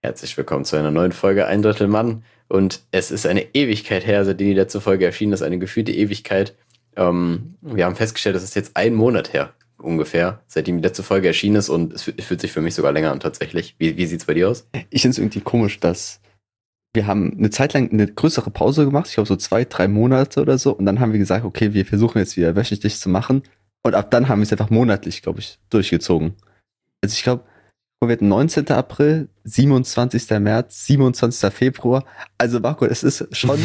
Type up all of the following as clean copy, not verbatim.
Herzlich willkommen zu einer neuen Folge Ein Drittel Mann. Und es ist eine Ewigkeit her, seitdem die letzte Folge erschienen ist, eine gefühlte Ewigkeit. Wir haben festgestellt, es ist jetzt 1 Monat her, ungefähr, seitdem die letzte Folge erschienen ist. Und es fühlt sich für mich sogar länger an, tatsächlich. Wie sieht's bei dir aus? Ich finde es irgendwie komisch, dass wir haben eine Zeit lang eine größere Pause gemacht, ich glaube so 2, 3 Monate oder so. Und dann haben wir gesagt, okay, wir versuchen jetzt wieder wöchentlich zu machen. Und ab dann haben wir es einfach monatlich, glaube ich, durchgezogen. Also ich glaube, wir hatten 19. April, 27. März, 27. Februar. Also Marco, es ist schon,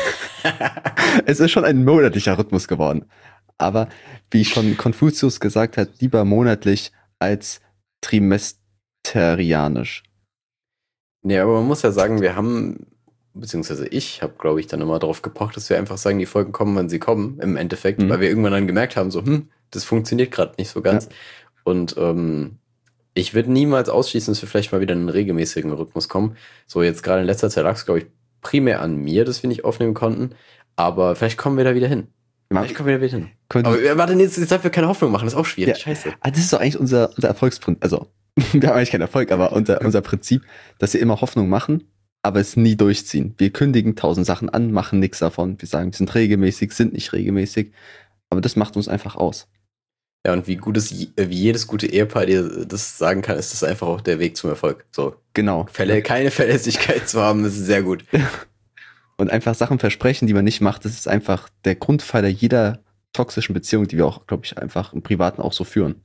es ist schon ein monatlicher Rhythmus geworden. Aber wie schon Konfuzius gesagt hat, lieber monatlich als trimesterianisch. Nee, aber man muss ja sagen, beziehungsweise ich habe, glaube ich, dann immer darauf gepocht, dass wir einfach sagen, die Folgen kommen, wenn sie kommen, im Endeffekt, weil wir irgendwann dann gemerkt haben, so, das funktioniert gerade nicht so ganz. Ja. Und ich würde niemals ausschließen, dass wir vielleicht mal wieder in einen regelmäßigen Rhythmus kommen. So, jetzt gerade in letzter Zeit lag es, glaube ich, primär an mir, dass wir nicht aufnehmen konnten. Aber vielleicht kommen wir da wieder hin. Aber warte, nee, jetzt darf wir keine Hoffnung machen, das ist auch schwierig. Ja. Scheiße. Das ist doch eigentlich unser Erfolgsprinzip. Also, wir haben eigentlich keinen Erfolg, aber unser Prinzip, dass wir immer Hoffnung machen, aber es nie durchziehen. Wir kündigen 1000 Sachen an, machen nichts davon. Wir sagen, wir sind regelmäßig, sind nicht regelmäßig. Aber das macht uns einfach aus. Ja, und wie jedes gute Ehepaar dir das sagen kann, ist das einfach auch der Weg zum Erfolg. So. Genau. Keine Verlässlichkeit zu haben, ist sehr gut. Und einfach Sachen versprechen, die man nicht macht, das ist einfach der Grundpfeiler jeder toxischen Beziehung, die wir auch, glaube ich, einfach im Privaten auch so führen.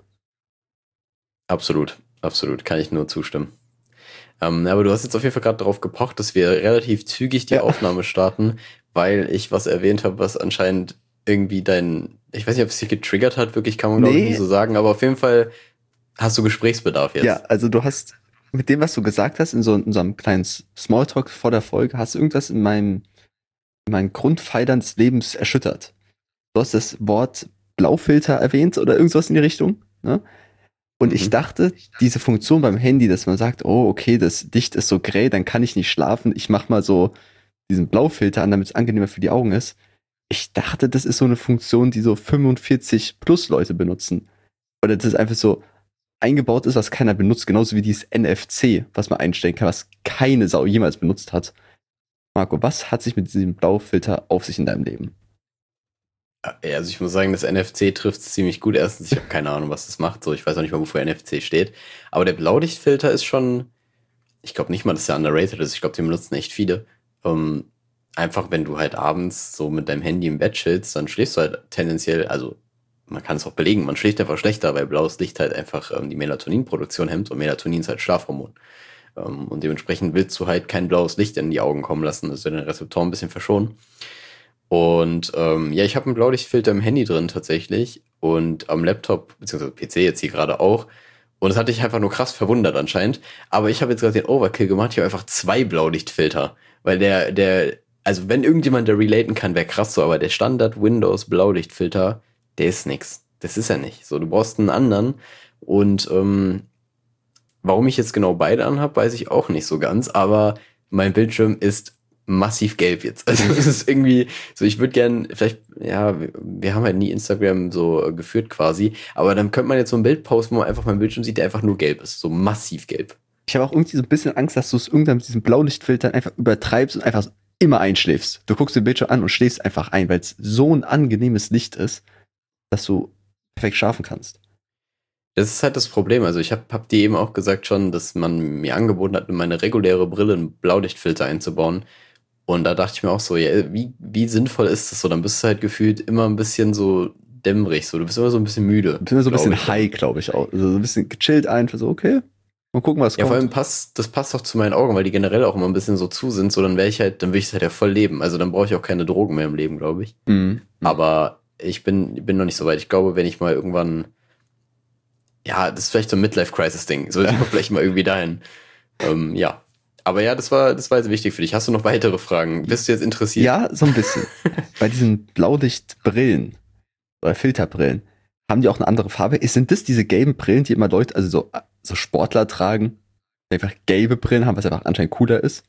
Absolut, kann ich nur zustimmen. Aber du hast jetzt auf jeden Fall gerade darauf gepocht, dass wir relativ zügig die Aufnahme starten, weil ich was erwähnt habe, was anscheinend irgendwie ich weiß nicht, ob es dich getriggert hat, wirklich kann man glaube ich nicht so sagen, aber auf jeden Fall hast du Gesprächsbedarf jetzt. Ja, also du hast mit dem, was du gesagt hast, in so einem kleinen Smalltalk vor der Folge, hast du irgendwas in meinen Grundpfeilern des Lebens erschüttert. Du hast das Wort Blaufilter erwähnt oder irgendwas in die Richtung, ne? Und ich dachte, diese Funktion beim Handy, dass man sagt, oh, okay, das Licht ist so grell, dann kann ich nicht schlafen, ich mach mal so diesen Blaufilter an, damit es angenehmer für die Augen ist. Ich dachte, das ist so eine Funktion, die so 45 plus Leute benutzen. Oder das ist einfach so eingebaut ist, was keiner benutzt, genauso wie dieses NFC, was man einstellen kann, was keine Sau jemals benutzt hat. Marco, was hat sich mit diesem Blaufilter auf sich in deinem Leben? Ja, also ich muss sagen, das NFC trifft es ziemlich gut. Erstens, ich habe keine Ahnung, was das macht. So, ich weiß auch nicht mal, wofür NFC steht. Aber der Blaulichtfilter ist schon, ich glaube nicht mal, dass der underrated ist. Ich glaube, den benutzen echt viele. Einfach, wenn du halt abends so mit deinem Handy im Bett chillst, dann schläfst du halt tendenziell, also man kann es auch belegen, man schläft einfach schlechter, weil blaues Licht halt einfach die Melatoninproduktion hemmt und Melatonin ist halt Schlafhormon. Und dementsprechend willst du halt kein blaues Licht in die Augen kommen lassen, dass du den Rezeptoren ein bisschen verschonen. Und ja, ich habe einen Blaulichtfilter im Handy drin tatsächlich und am Laptop, beziehungsweise PC jetzt hier gerade auch. Und das hatte ich einfach nur krass verwundert anscheinend. Aber ich habe jetzt gerade den Overkill gemacht, ich habe einfach 2 Blaulichtfilter. Weil also wenn irgendjemand da relaten kann, wäre krass so, aber der Standard Windows Blaulichtfilter, der ist nix. Das ist er nicht. So, du brauchst einen anderen. Und warum ich jetzt genau beide anhab, weiß ich auch nicht so ganz. Aber mein Bildschirm ist massiv gelb jetzt. Also es ist irgendwie so, ich würde gern, vielleicht, ja, wir haben halt nie Instagram so geführt quasi, aber dann könnte man jetzt so ein Bild posten, wo man einfach mein Bildschirm sieht, der einfach nur gelb ist. So massiv gelb. Ich habe auch irgendwie so ein bisschen Angst, dass du es irgendwann mit diesem Blaulichtfilter einfach übertreibst und einfach immer einschläfst. Du guckst den Bildschirm an und schläfst einfach ein, weil es so ein angenehmes Licht ist, dass du perfekt schlafen kannst. Das ist halt das Problem. Also ich hab dir eben auch gesagt schon, dass man mir angeboten hat, in meine reguläre Brille einen Blaulichtfilter einzubauen. Und da dachte ich mir auch so, ja, wie sinnvoll ist das so? Dann bist du halt gefühlt immer ein bisschen so dämmerig, so. Du bist immer so ein bisschen müde. Du bist immer so ein bisschen high, glaube ich auch. Also so ein bisschen gechillt einfach so, okay, mal gucken, was kommt. Ja, vor allem das passt auch zu meinen Augen, weil die generell auch immer ein bisschen so zu sind. So, dann will ich es halt ja voll leben. Also dann brauche ich auch keine Drogen mehr im Leben, glaube ich. Aber ich bin noch nicht so weit. Ich glaube, wenn ich mal irgendwann, ja, das ist vielleicht so ein Midlife-Crisis-Ding. So, ich komme vielleicht mal irgendwie dahin. Ja. Aber ja, das war jetzt wichtig für dich. Hast du noch weitere Fragen? Bist du jetzt interessiert? Ja, so ein bisschen. Bei diesen Blaulichtbrillen oder Filterbrillen, haben die auch eine andere Farbe? Sind das diese gelben Brillen, die immer Leute, also so Sportler tragen? Einfach gelbe Brillen haben, was einfach anscheinend cooler ist?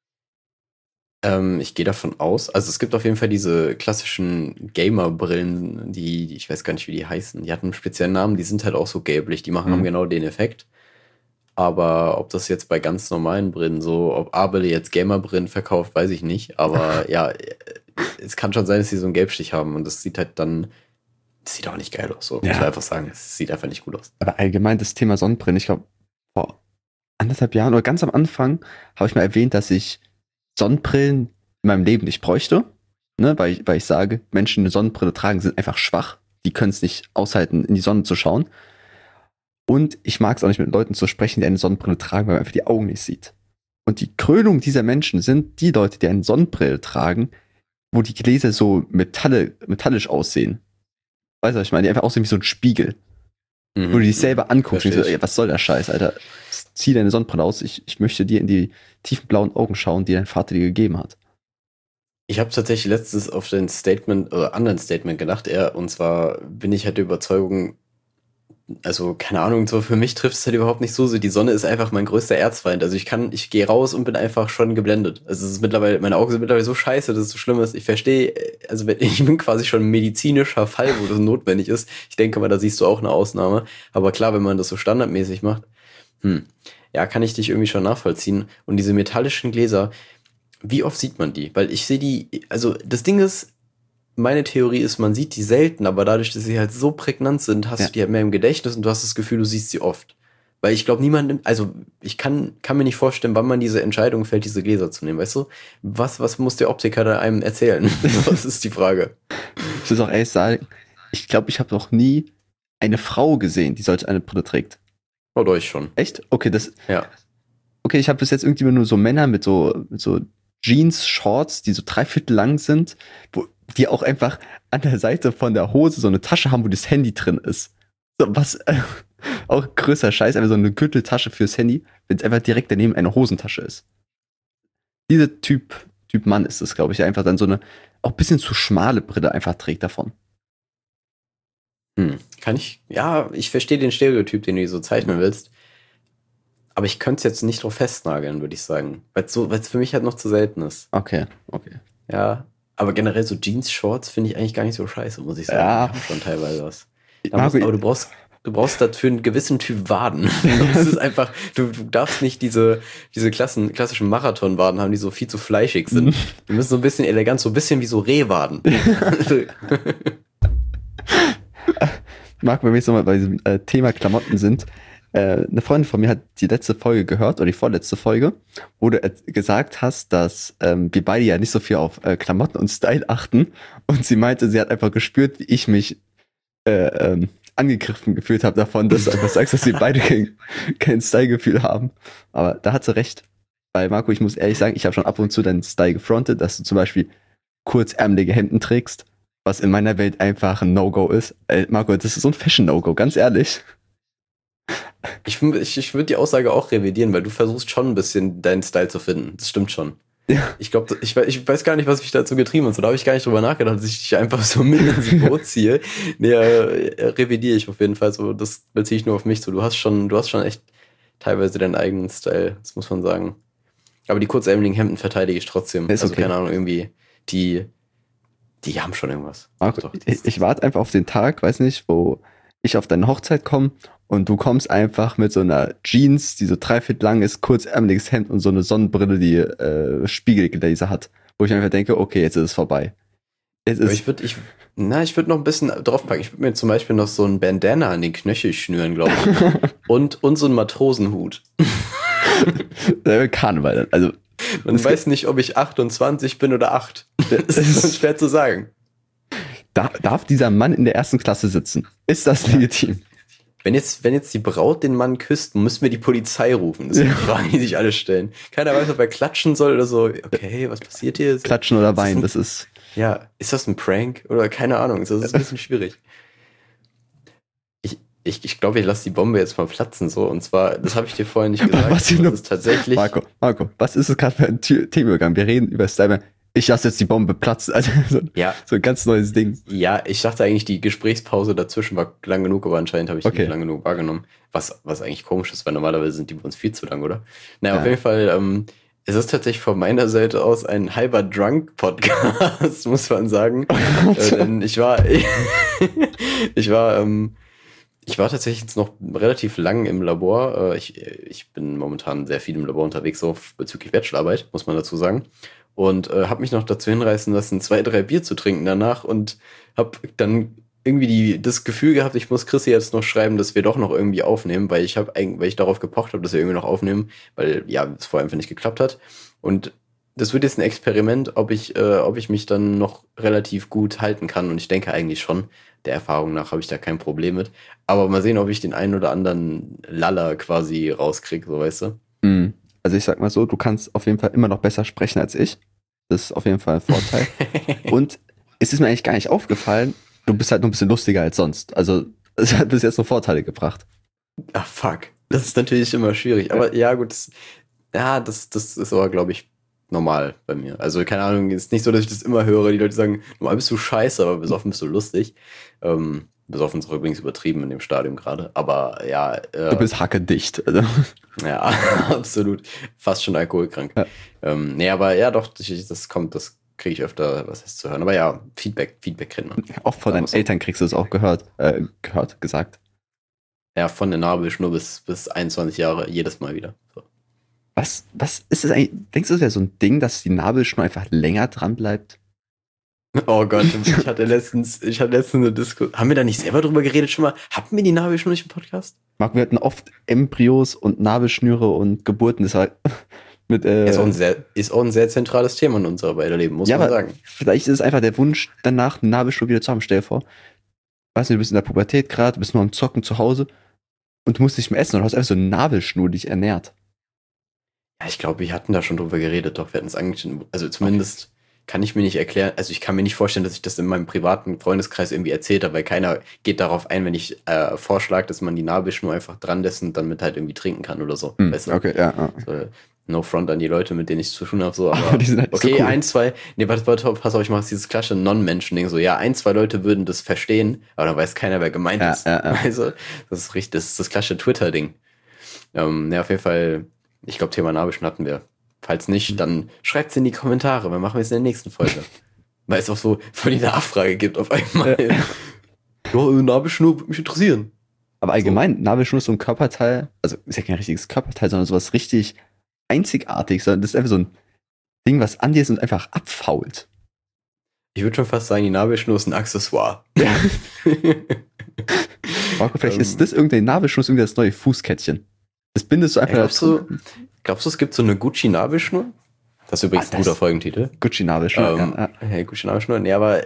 Ich gehe davon aus. Also es gibt auf jeden Fall diese klassischen Gamer-Brillen, die ich weiß gar nicht, wie die heißen. Die hatten einen speziellen Namen, die sind halt auch so gelblich. Die haben genau den Effekt. Aber ob das jetzt bei ganz normalen Brillen so, ob Abele jetzt Gamer-Brillen verkauft, weiß ich nicht. Aber ja, es kann schon sein, dass sie so einen Gelbstich haben und das sieht halt dann, das sieht auch nicht geil aus. So. Ja. Muss man einfach sagen, es sieht einfach nicht gut aus. Aber allgemein das Thema Sonnenbrillen, ich glaube, vor 1,5 Jahren oder ganz am Anfang habe ich mal erwähnt, dass ich Sonnenbrillen in meinem Leben nicht bräuchte. Ne? Weil ich sage, Menschen, die eine Sonnenbrille tragen, sind einfach schwach. Die können es nicht aushalten, in die Sonne zu schauen. Und ich mag es auch nicht, mit Leuten zu sprechen, die eine Sonnenbrille tragen, weil man einfach die Augen nicht sieht. Und die Krönung dieser Menschen sind die Leute, die eine Sonnenbrille tragen, wo die Gläser so metallisch aussehen. Weißt du, was ich meine? Die einfach aussehen wie so ein Spiegel. Wo du dich selber anguckst und so, ey, was soll der Scheiß, Alter? Zieh deine Sonnenbrille aus, ich möchte dir in die tiefen blauen Augen schauen, die dein Vater dir gegeben hat. Ich habe tatsächlich letztens auf den Statement oder anderen Statement gedacht, und zwar bin ich halt der Überzeugung, also keine Ahnung, so für mich trifft es halt überhaupt nicht so. Die Sonne ist einfach mein größter Erzfeind. Also ich gehe raus und bin einfach schon geblendet. Also es ist mittlerweile, meine Augen sind mittlerweile so scheiße, dass es so schlimm ist. Ich verstehe, also ich bin quasi schon ein medizinischer Fall, wo das notwendig ist. Ich denke mal, da siehst du auch eine Ausnahme. Aber klar, wenn man das so standardmäßig macht, ja, kann ich dich irgendwie schon nachvollziehen. Und diese metallischen Gläser, wie oft sieht man die? Weil ich sehe die, also das Ding ist, meine Theorie ist, man sieht die selten, aber dadurch, dass sie halt so prägnant sind, hast du die halt mehr im Gedächtnis und du hast das Gefühl, du siehst sie oft. Weil ich glaube, ich kann mir nicht vorstellen, wann man diese Entscheidung fällt, diese Gläser zu nehmen, weißt du? Was muss der Optiker da einem erzählen? Das ist die Frage. Ich muss auch ehrlich sagen, ich glaube, ich habe noch nie eine Frau gesehen, die solch eine Brille trägt. Oder euch schon. Echt? Okay, Ja. Okay, ich habe bis jetzt irgendwie nur so Männer mit so Jeans, Shorts, die so 3/4 lang sind, wo die auch einfach an der Seite von der Hose so eine Tasche haben, wo das Handy drin ist. So, was auch größer Scheiß, einfach so eine Gürteltasche fürs Handy, wenn es einfach direkt daneben eine Hosentasche ist. Dieser Typ Mann ist es, glaube ich, der einfach dann so eine auch ein bisschen zu schmale Brille einfach trägt davon. Ich verstehe den Stereotyp, den du so zeichnen willst. Aber ich könnte es jetzt nicht drauf festnageln, würde ich sagen. Weil es für mich halt noch zu selten ist. Okay. Ja. Aber generell so Jeans-Shorts finde ich eigentlich gar nicht so scheiße, muss ich sagen. Ja. Die haben schon teilweise was. Marco, Aber du brauchst dafür einen gewissen Typ Waden. Das ist einfach, du darfst nicht diese klassischen Marathonwaden haben, die so viel zu fleischig sind. Die müssen so ein bisschen elegant, so ein bisschen wie so Rehwaden. Marco, wenn wir jetzt nochmal bei diesem Thema Klamotten sind, eine Freundin von mir hat die letzte Folge gehört, oder die vorletzte Folge, wo du gesagt hast, dass wir beide ja nicht so viel auf Klamotten und Style achten. Und sie meinte, sie hat einfach gespürt, wie ich mich angegriffen gefühlt habe davon, dass du einfach sagst, dass wir beide kein Style-Gefühl haben. Aber da hat sie recht. Weil, Marco, ich muss ehrlich sagen, ich habe schon ab und zu deinen Style gefrontet, dass du zum Beispiel kurzärmelige Hemden trägst, was in meiner Welt einfach ein No-Go ist. Marco, das ist so ein Fashion-No-Go, ganz ehrlich. Ich würde die Aussage auch revidieren, weil du versuchst schon ein bisschen deinen Style zu finden. Das stimmt schon. Ja. Ich glaube, ich weiß gar nicht, was mich dazu getrieben hat. So, da habe ich gar nicht drüber nachgedacht, dass ich dich einfach so mit ins Boot ziehe. Nee, revidiere ich auf jeden Fall. So, das beziehe ich nur auf mich. So, du hast schon echt teilweise deinen eigenen Style. Das muss man sagen. Aber die kurzärmeligen Hemden verteidige ich trotzdem. Ist also okay. Keine Ahnung, irgendwie die haben schon irgendwas. Marco, Doch, ich warte einfach auf den Tag, weiß nicht, wo ich auf deine Hochzeit komme und du kommst einfach mit so einer Jeans, die so 3/4 lang ist, kurzärmeliges Hemd und so eine Sonnenbrille, die Spiegelgläser hat. Wo ich einfach denke, okay, jetzt ist es vorbei. Ich würde noch ein bisschen draufpacken. Ich würde mir zum Beispiel noch so ein Bandana an den Knöchel schnüren, glaube ich. und so einen Matrosenhut. Karneval. Also, Man weiß nicht, ob ich 28 bin oder 8. Das ist schwer zu sagen. Darf dieser Mann in der 1. Klasse sitzen? Ist das legitim? Wenn jetzt die Braut den Mann küsst, müssen wir die Polizei rufen. Das sind die Fragen, die sich alle stellen. Keiner weiß, ob er klatschen soll oder so. Okay, was passiert hier? Klatschen oder weinen, das ist... Ja, ist das ein Prank? Oder keine Ahnung, das ist ein bisschen schwierig. Ich glaube, ich lasse die Bombe jetzt mal platzen, so. Und zwar, das habe ich dir vorher nicht gesagt. Das ist tatsächlich... Marco, was ist es gerade für ein Themenübergang? Wir reden über Style. Ich lasse jetzt die Bombe platzen. Also so ein ganz neues Ding. Ja, ich dachte eigentlich, die Gesprächspause dazwischen war lang genug, aber anscheinend habe ich die nicht lang genug wahrgenommen. Was eigentlich komisch ist, weil normalerweise sind die bei uns viel zu lang, oder? Naja, auf jeden Fall, es ist tatsächlich von meiner Seite aus ein halber Drunk-Podcast, muss man sagen. Denn ich war Ich war tatsächlich jetzt noch relativ lang im Labor. Ich bin momentan sehr viel im Labor unterwegs, so bezüglich Bachelorarbeit, muss man dazu sagen. Und habe mich noch dazu hinreißen lassen, 2, 3 Bier zu trinken danach und habe dann irgendwie das Gefühl gehabt, ich muss Chrissy jetzt noch schreiben, dass wir doch noch irgendwie aufnehmen, weil weil ich darauf gepocht habe, dass wir irgendwie noch aufnehmen, weil ja, es vorher einfach nicht geklappt hat. Und das wird jetzt ein Experiment, ob ich mich dann noch relativ gut halten kann. Und ich denke eigentlich schon, der Erfahrung nach habe ich da kein Problem mit. Aber mal sehen, ob ich den einen oder anderen Laller quasi rauskriege, so weißt du. Mhm. Also ich sag mal so, du kannst auf jeden Fall immer noch besser sprechen als ich. Das ist auf jeden Fall ein Vorteil. Und es ist mir eigentlich gar nicht aufgefallen, du bist halt nur ein bisschen lustiger als sonst. Also es hat bis jetzt nur Vorteile gebracht. Ah, fuck. Das ist natürlich immer schwierig. Aber ja, gut, das ist aber, glaube ich, normal bei mir. Also, keine Ahnung, ist nicht so, dass ich das immer höre. Die Leute sagen, normal bist du scheiße, aber besoffen bist du lustig. Besoffen ist auch übrigens übertrieben in dem Stadium gerade. Aber ja. Du bist hackedicht. Also. Ja, absolut. Fast schon alkoholkrank. Ja. Nee, aber ja, doch, das kriege ich öfter, was heißt zu hören. Aber ja, Feedback kriegt man. Auch von deinen Eltern kriegst du es auch gesagt. Ja, von der Nabelschnur bis 21 Jahre, jedes Mal wieder. So. Was ist das eigentlich? Denkst du, das wäre so ein Ding, dass die Nabelschnur einfach länger dran bleibt? Oh Gott, ich hatte letztens eine Diskussion. Haben wir da nicht selber drüber geredet schon mal? Hatten wir die Nabelschnur nicht im Podcast? Marc, wir hatten oft Embryos und Nabelschnüre und Geburten. Das war mit, ist auch ein sehr zentrales Thema in unserer beider Leben, muss man sagen. Vielleicht ist es einfach der Wunsch danach, eine Nabelschnur wieder zu haben. Stell dir vor, weißt du, du bist in der Pubertät gerade, du bist nur am Zocken zu Hause und du musst nicht mehr essen und du hast einfach so eine Nabelschnur, die dich ernährt. Ja, ich glaube, wir hatten da schon drüber geredet, doch wir hatten es angeschnitten. Also zumindest kann ich mir nicht erklären, also ich kann mir nicht vorstellen, dass ich das in meinem privaten Freundeskreis irgendwie erzählt habe, weil keiner geht darauf ein, wenn ich vorschlage, dass man die Nabelschnur einfach dran lässt und damit halt irgendwie trinken kann oder so. Weißt du? Okay, ja. So, no front an die Leute, mit denen ich zu tun habe, so, aber die sind halt okay, so cool. 1, 2, nee, warte, pass auf, ich mache dieses klassische Non-Menschen-Ding, so, ja, 1, 2 Leute würden das verstehen, aber dann weiß keiner, wer gemeint ist. Ja. Also, das ist richtig, das ist das klassische Twitter-Ding. Ja, auf jeden Fall, ich glaube, Thema Nabelschnur hatten wir. Falls nicht, dann schreibt's in die Kommentare, wir machen es in der nächsten Folge. Weil es auch so voll die Nachfrage gibt auf einmal. Ja, Nabelschnur würde mich interessieren. Aber allgemein, Nabelschnur ist so ein Körperteil, also ist ja kein richtiges Körperteil, sondern sowas richtig einzigartig, sondern das ist einfach so ein Ding, was an dir ist und einfach abfault. Ich würde schon fast sagen, die Nabelschnur ist ein Accessoire. Ja. Marco, vielleicht ist das irgendeine Nabelschnur, ist irgendwie das neue Fußkettchen. Das bindest du einfach dazu. Glaubst du, es gibt so eine Gucci-Nabelschnur? Das ist übrigens ein guter Folgentitel. Gucci-Nabelschnur, ja. Gucci-Nabelschnur. Nee, aber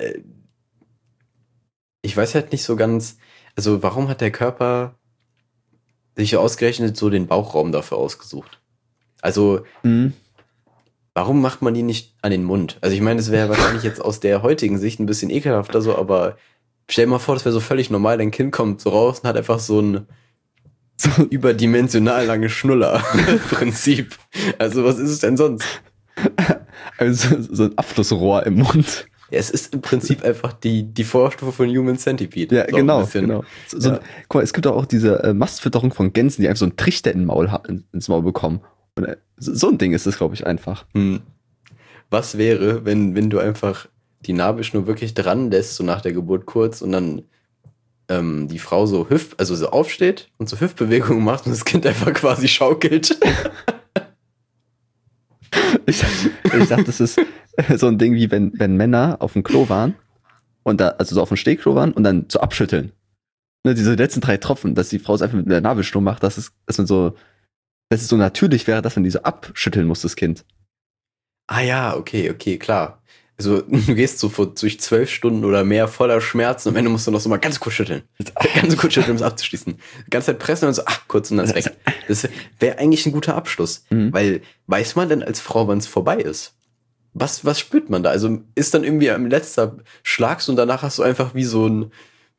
ich weiß halt nicht so ganz, also warum hat der Körper sich ausgerechnet so den Bauchraum dafür ausgesucht? Also, warum macht man die nicht an den Mund? Also ich meine, das wäre wahrscheinlich jetzt aus der heutigen Sicht ein bisschen ekelhafter so, aber stell dir mal vor, das wäre so völlig normal, dein Kind kommt so raus und hat einfach so ein überdimensional lange Schnuller-Prinzip. Also was ist es denn sonst? Also so ein Abflussrohr im Mund. Ja, es ist im Prinzip einfach die Vorstufe von Human Centipede. Ja, so genau. Guck mal, es gibt auch diese Mastfütterung von Gänsen, die einfach so einen Trichter ins Maul bekommen. Und, so ein Ding ist das, glaube ich, einfach. Was wäre, wenn du einfach die Nabelschnur wirklich dran lässt, so nach der Geburt kurz und dann die Frau so so aufsteht und so Hüftbewegungen macht und das Kind einfach quasi schaukelt. Ich dachte, das ist so ein Ding, wie wenn Männer auf dem Klo waren und da, also so auf dem Stehklo waren und dann so abschütteln. Ne, diese letzten 3 Tropfen, dass die Frau es einfach mit der Nabelschnur macht, dass es so natürlich wäre, dass man die so abschütteln muss, das Kind. Ah ja, okay, klar. Also du gehst so durch 12 Stunden oder mehr voller Schmerzen und am Ende musst du noch so mal ganz kurz schütteln. Ganz kurz schütteln, um es abzuschließen. Die ganze Zeit pressen und so, kurz und dann ist weg. Das wäre eigentlich ein guter Abschluss. Weil weiß man denn als Frau, wann es vorbei ist? Was spürt man da? Also ist dann irgendwie am letzten Schlag und danach hast du einfach wie so ein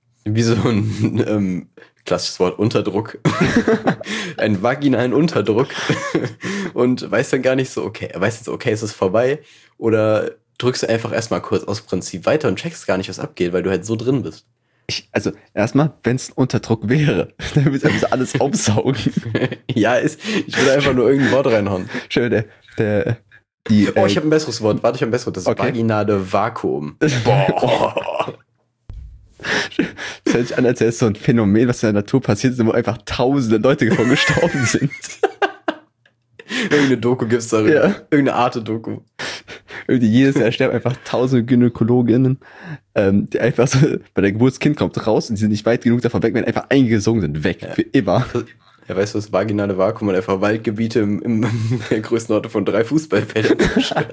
klassisches Wort, Unterdruck. Einen vaginalen Unterdruck. Und weiß dann gar nicht so, okay, ist es vorbei? Oder drückst du einfach erstmal kurz aus Prinzip weiter und checkst gar nicht, was abgeht, weil du halt so drin bist. Also erstmal, wenn es ein Unterdruck wäre, dann würde ich einfach alles aufsaugen. Ja, ich würde einfach nur irgendein Wort reinhauen. Schön, ich habe ein besseres Wort. Warte, ich habe ein besseres Wort. Das okay. vaginale Vakuum. Boah. Das hört sich an, als wäre es so ein Phänomen, was in der Natur passiert ist, wo einfach tausende Leute davon gestorben sind. Irgendeine Doku gibt's darüber. Ja. Irgendeine Arte-Doku. Irgendwie jedes Jahr sterben einfach tausende Gynäkologinnen, die einfach so, bei der Geburt das Kind kommt raus und die sind nicht weit genug davon weg, werden einfach eingesungen sind, weg, für immer. Ja, weißt du, was vaginale Vakuum und einfach Waldgebiete im der Größenordnung von 3 Fußballfeldern zerstört.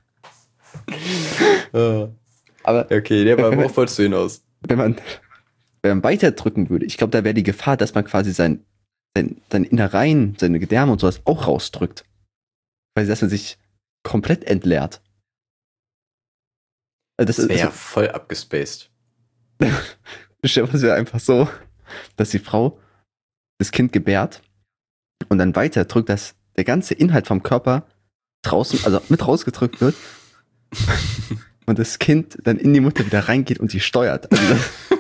Aber okay, der war, worauf wolltest du hinaus? wenn man weiterdrücken würde, ich glaube, da wäre die Gefahr, dass man quasi sein Innereien, seine Gedärme und sowas auch rausdrückt. Weil dass man sich komplett entleert. Also Das wäre ja voll abgespaced. Stell dir vor, einfach so, dass die Frau das Kind gebärt und dann weiterdrückt, dass der ganze Inhalt vom Körper draußen, also mit rausgedrückt wird und das Kind dann in die Mutter wieder reingeht und die steuert. Also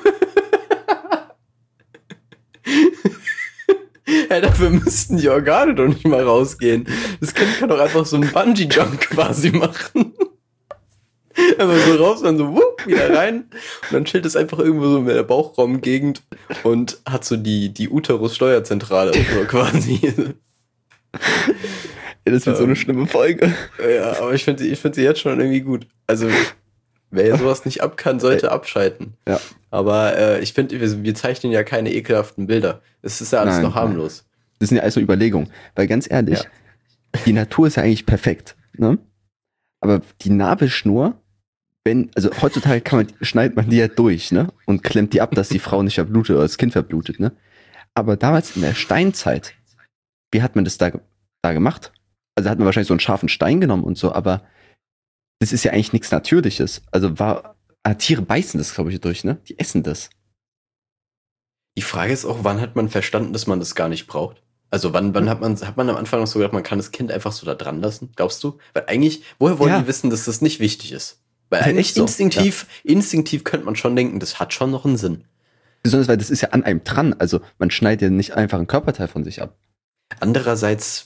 Ja, dafür müssten die Organe doch nicht mal rausgehen. Das Kind kann doch einfach so einen Bungee-Jump quasi machen. Einfach so raus, dann so wieder rein. Und dann chillt es einfach irgendwo so in der Bauchraumgegend und hat so die Uterus-Steuerzentrale so quasi. ja, das wird so eine schlimme Folge. Ja, aber ich finde sie jetzt schon irgendwie gut. Also, wer sowas nicht ab kann, sollte abschalten. Ja. Aber ich finde, wir zeichnen ja keine ekelhaften Bilder. Es ist ja alles noch harmlos. Das sind ja alles so Überlegungen. Weil ganz ehrlich, die Natur ist ja eigentlich perfekt. Ne? Aber die Nabelschnur, also heutzutage schneidet man die ja durch, ne? Und klemmt die ab, dass die Frau nicht verblutet oder das Kind verblutet, ne? Aber damals in der Steinzeit, wie hat man das da gemacht? Also hat man wahrscheinlich so einen scharfen Stein genommen und so, aber das ist ja eigentlich nichts Natürliches. Also Tiere beißen das, glaube ich, durch, ne? Die essen das. Die Frage ist auch, wann hat man verstanden, dass man das gar nicht braucht? Also wann hat man am Anfang noch so gedacht, man kann das Kind einfach so da dran lassen? Glaubst du? Weil eigentlich, woher wollen die wissen, dass das nicht wichtig ist? Weil eigentlich so. Instinktiv könnte man schon denken, das hat schon noch einen Sinn. Besonders, weil das ist ja an einem dran. Also man schneidet ja nicht einfach ein Körperteil von sich ab. Andererseits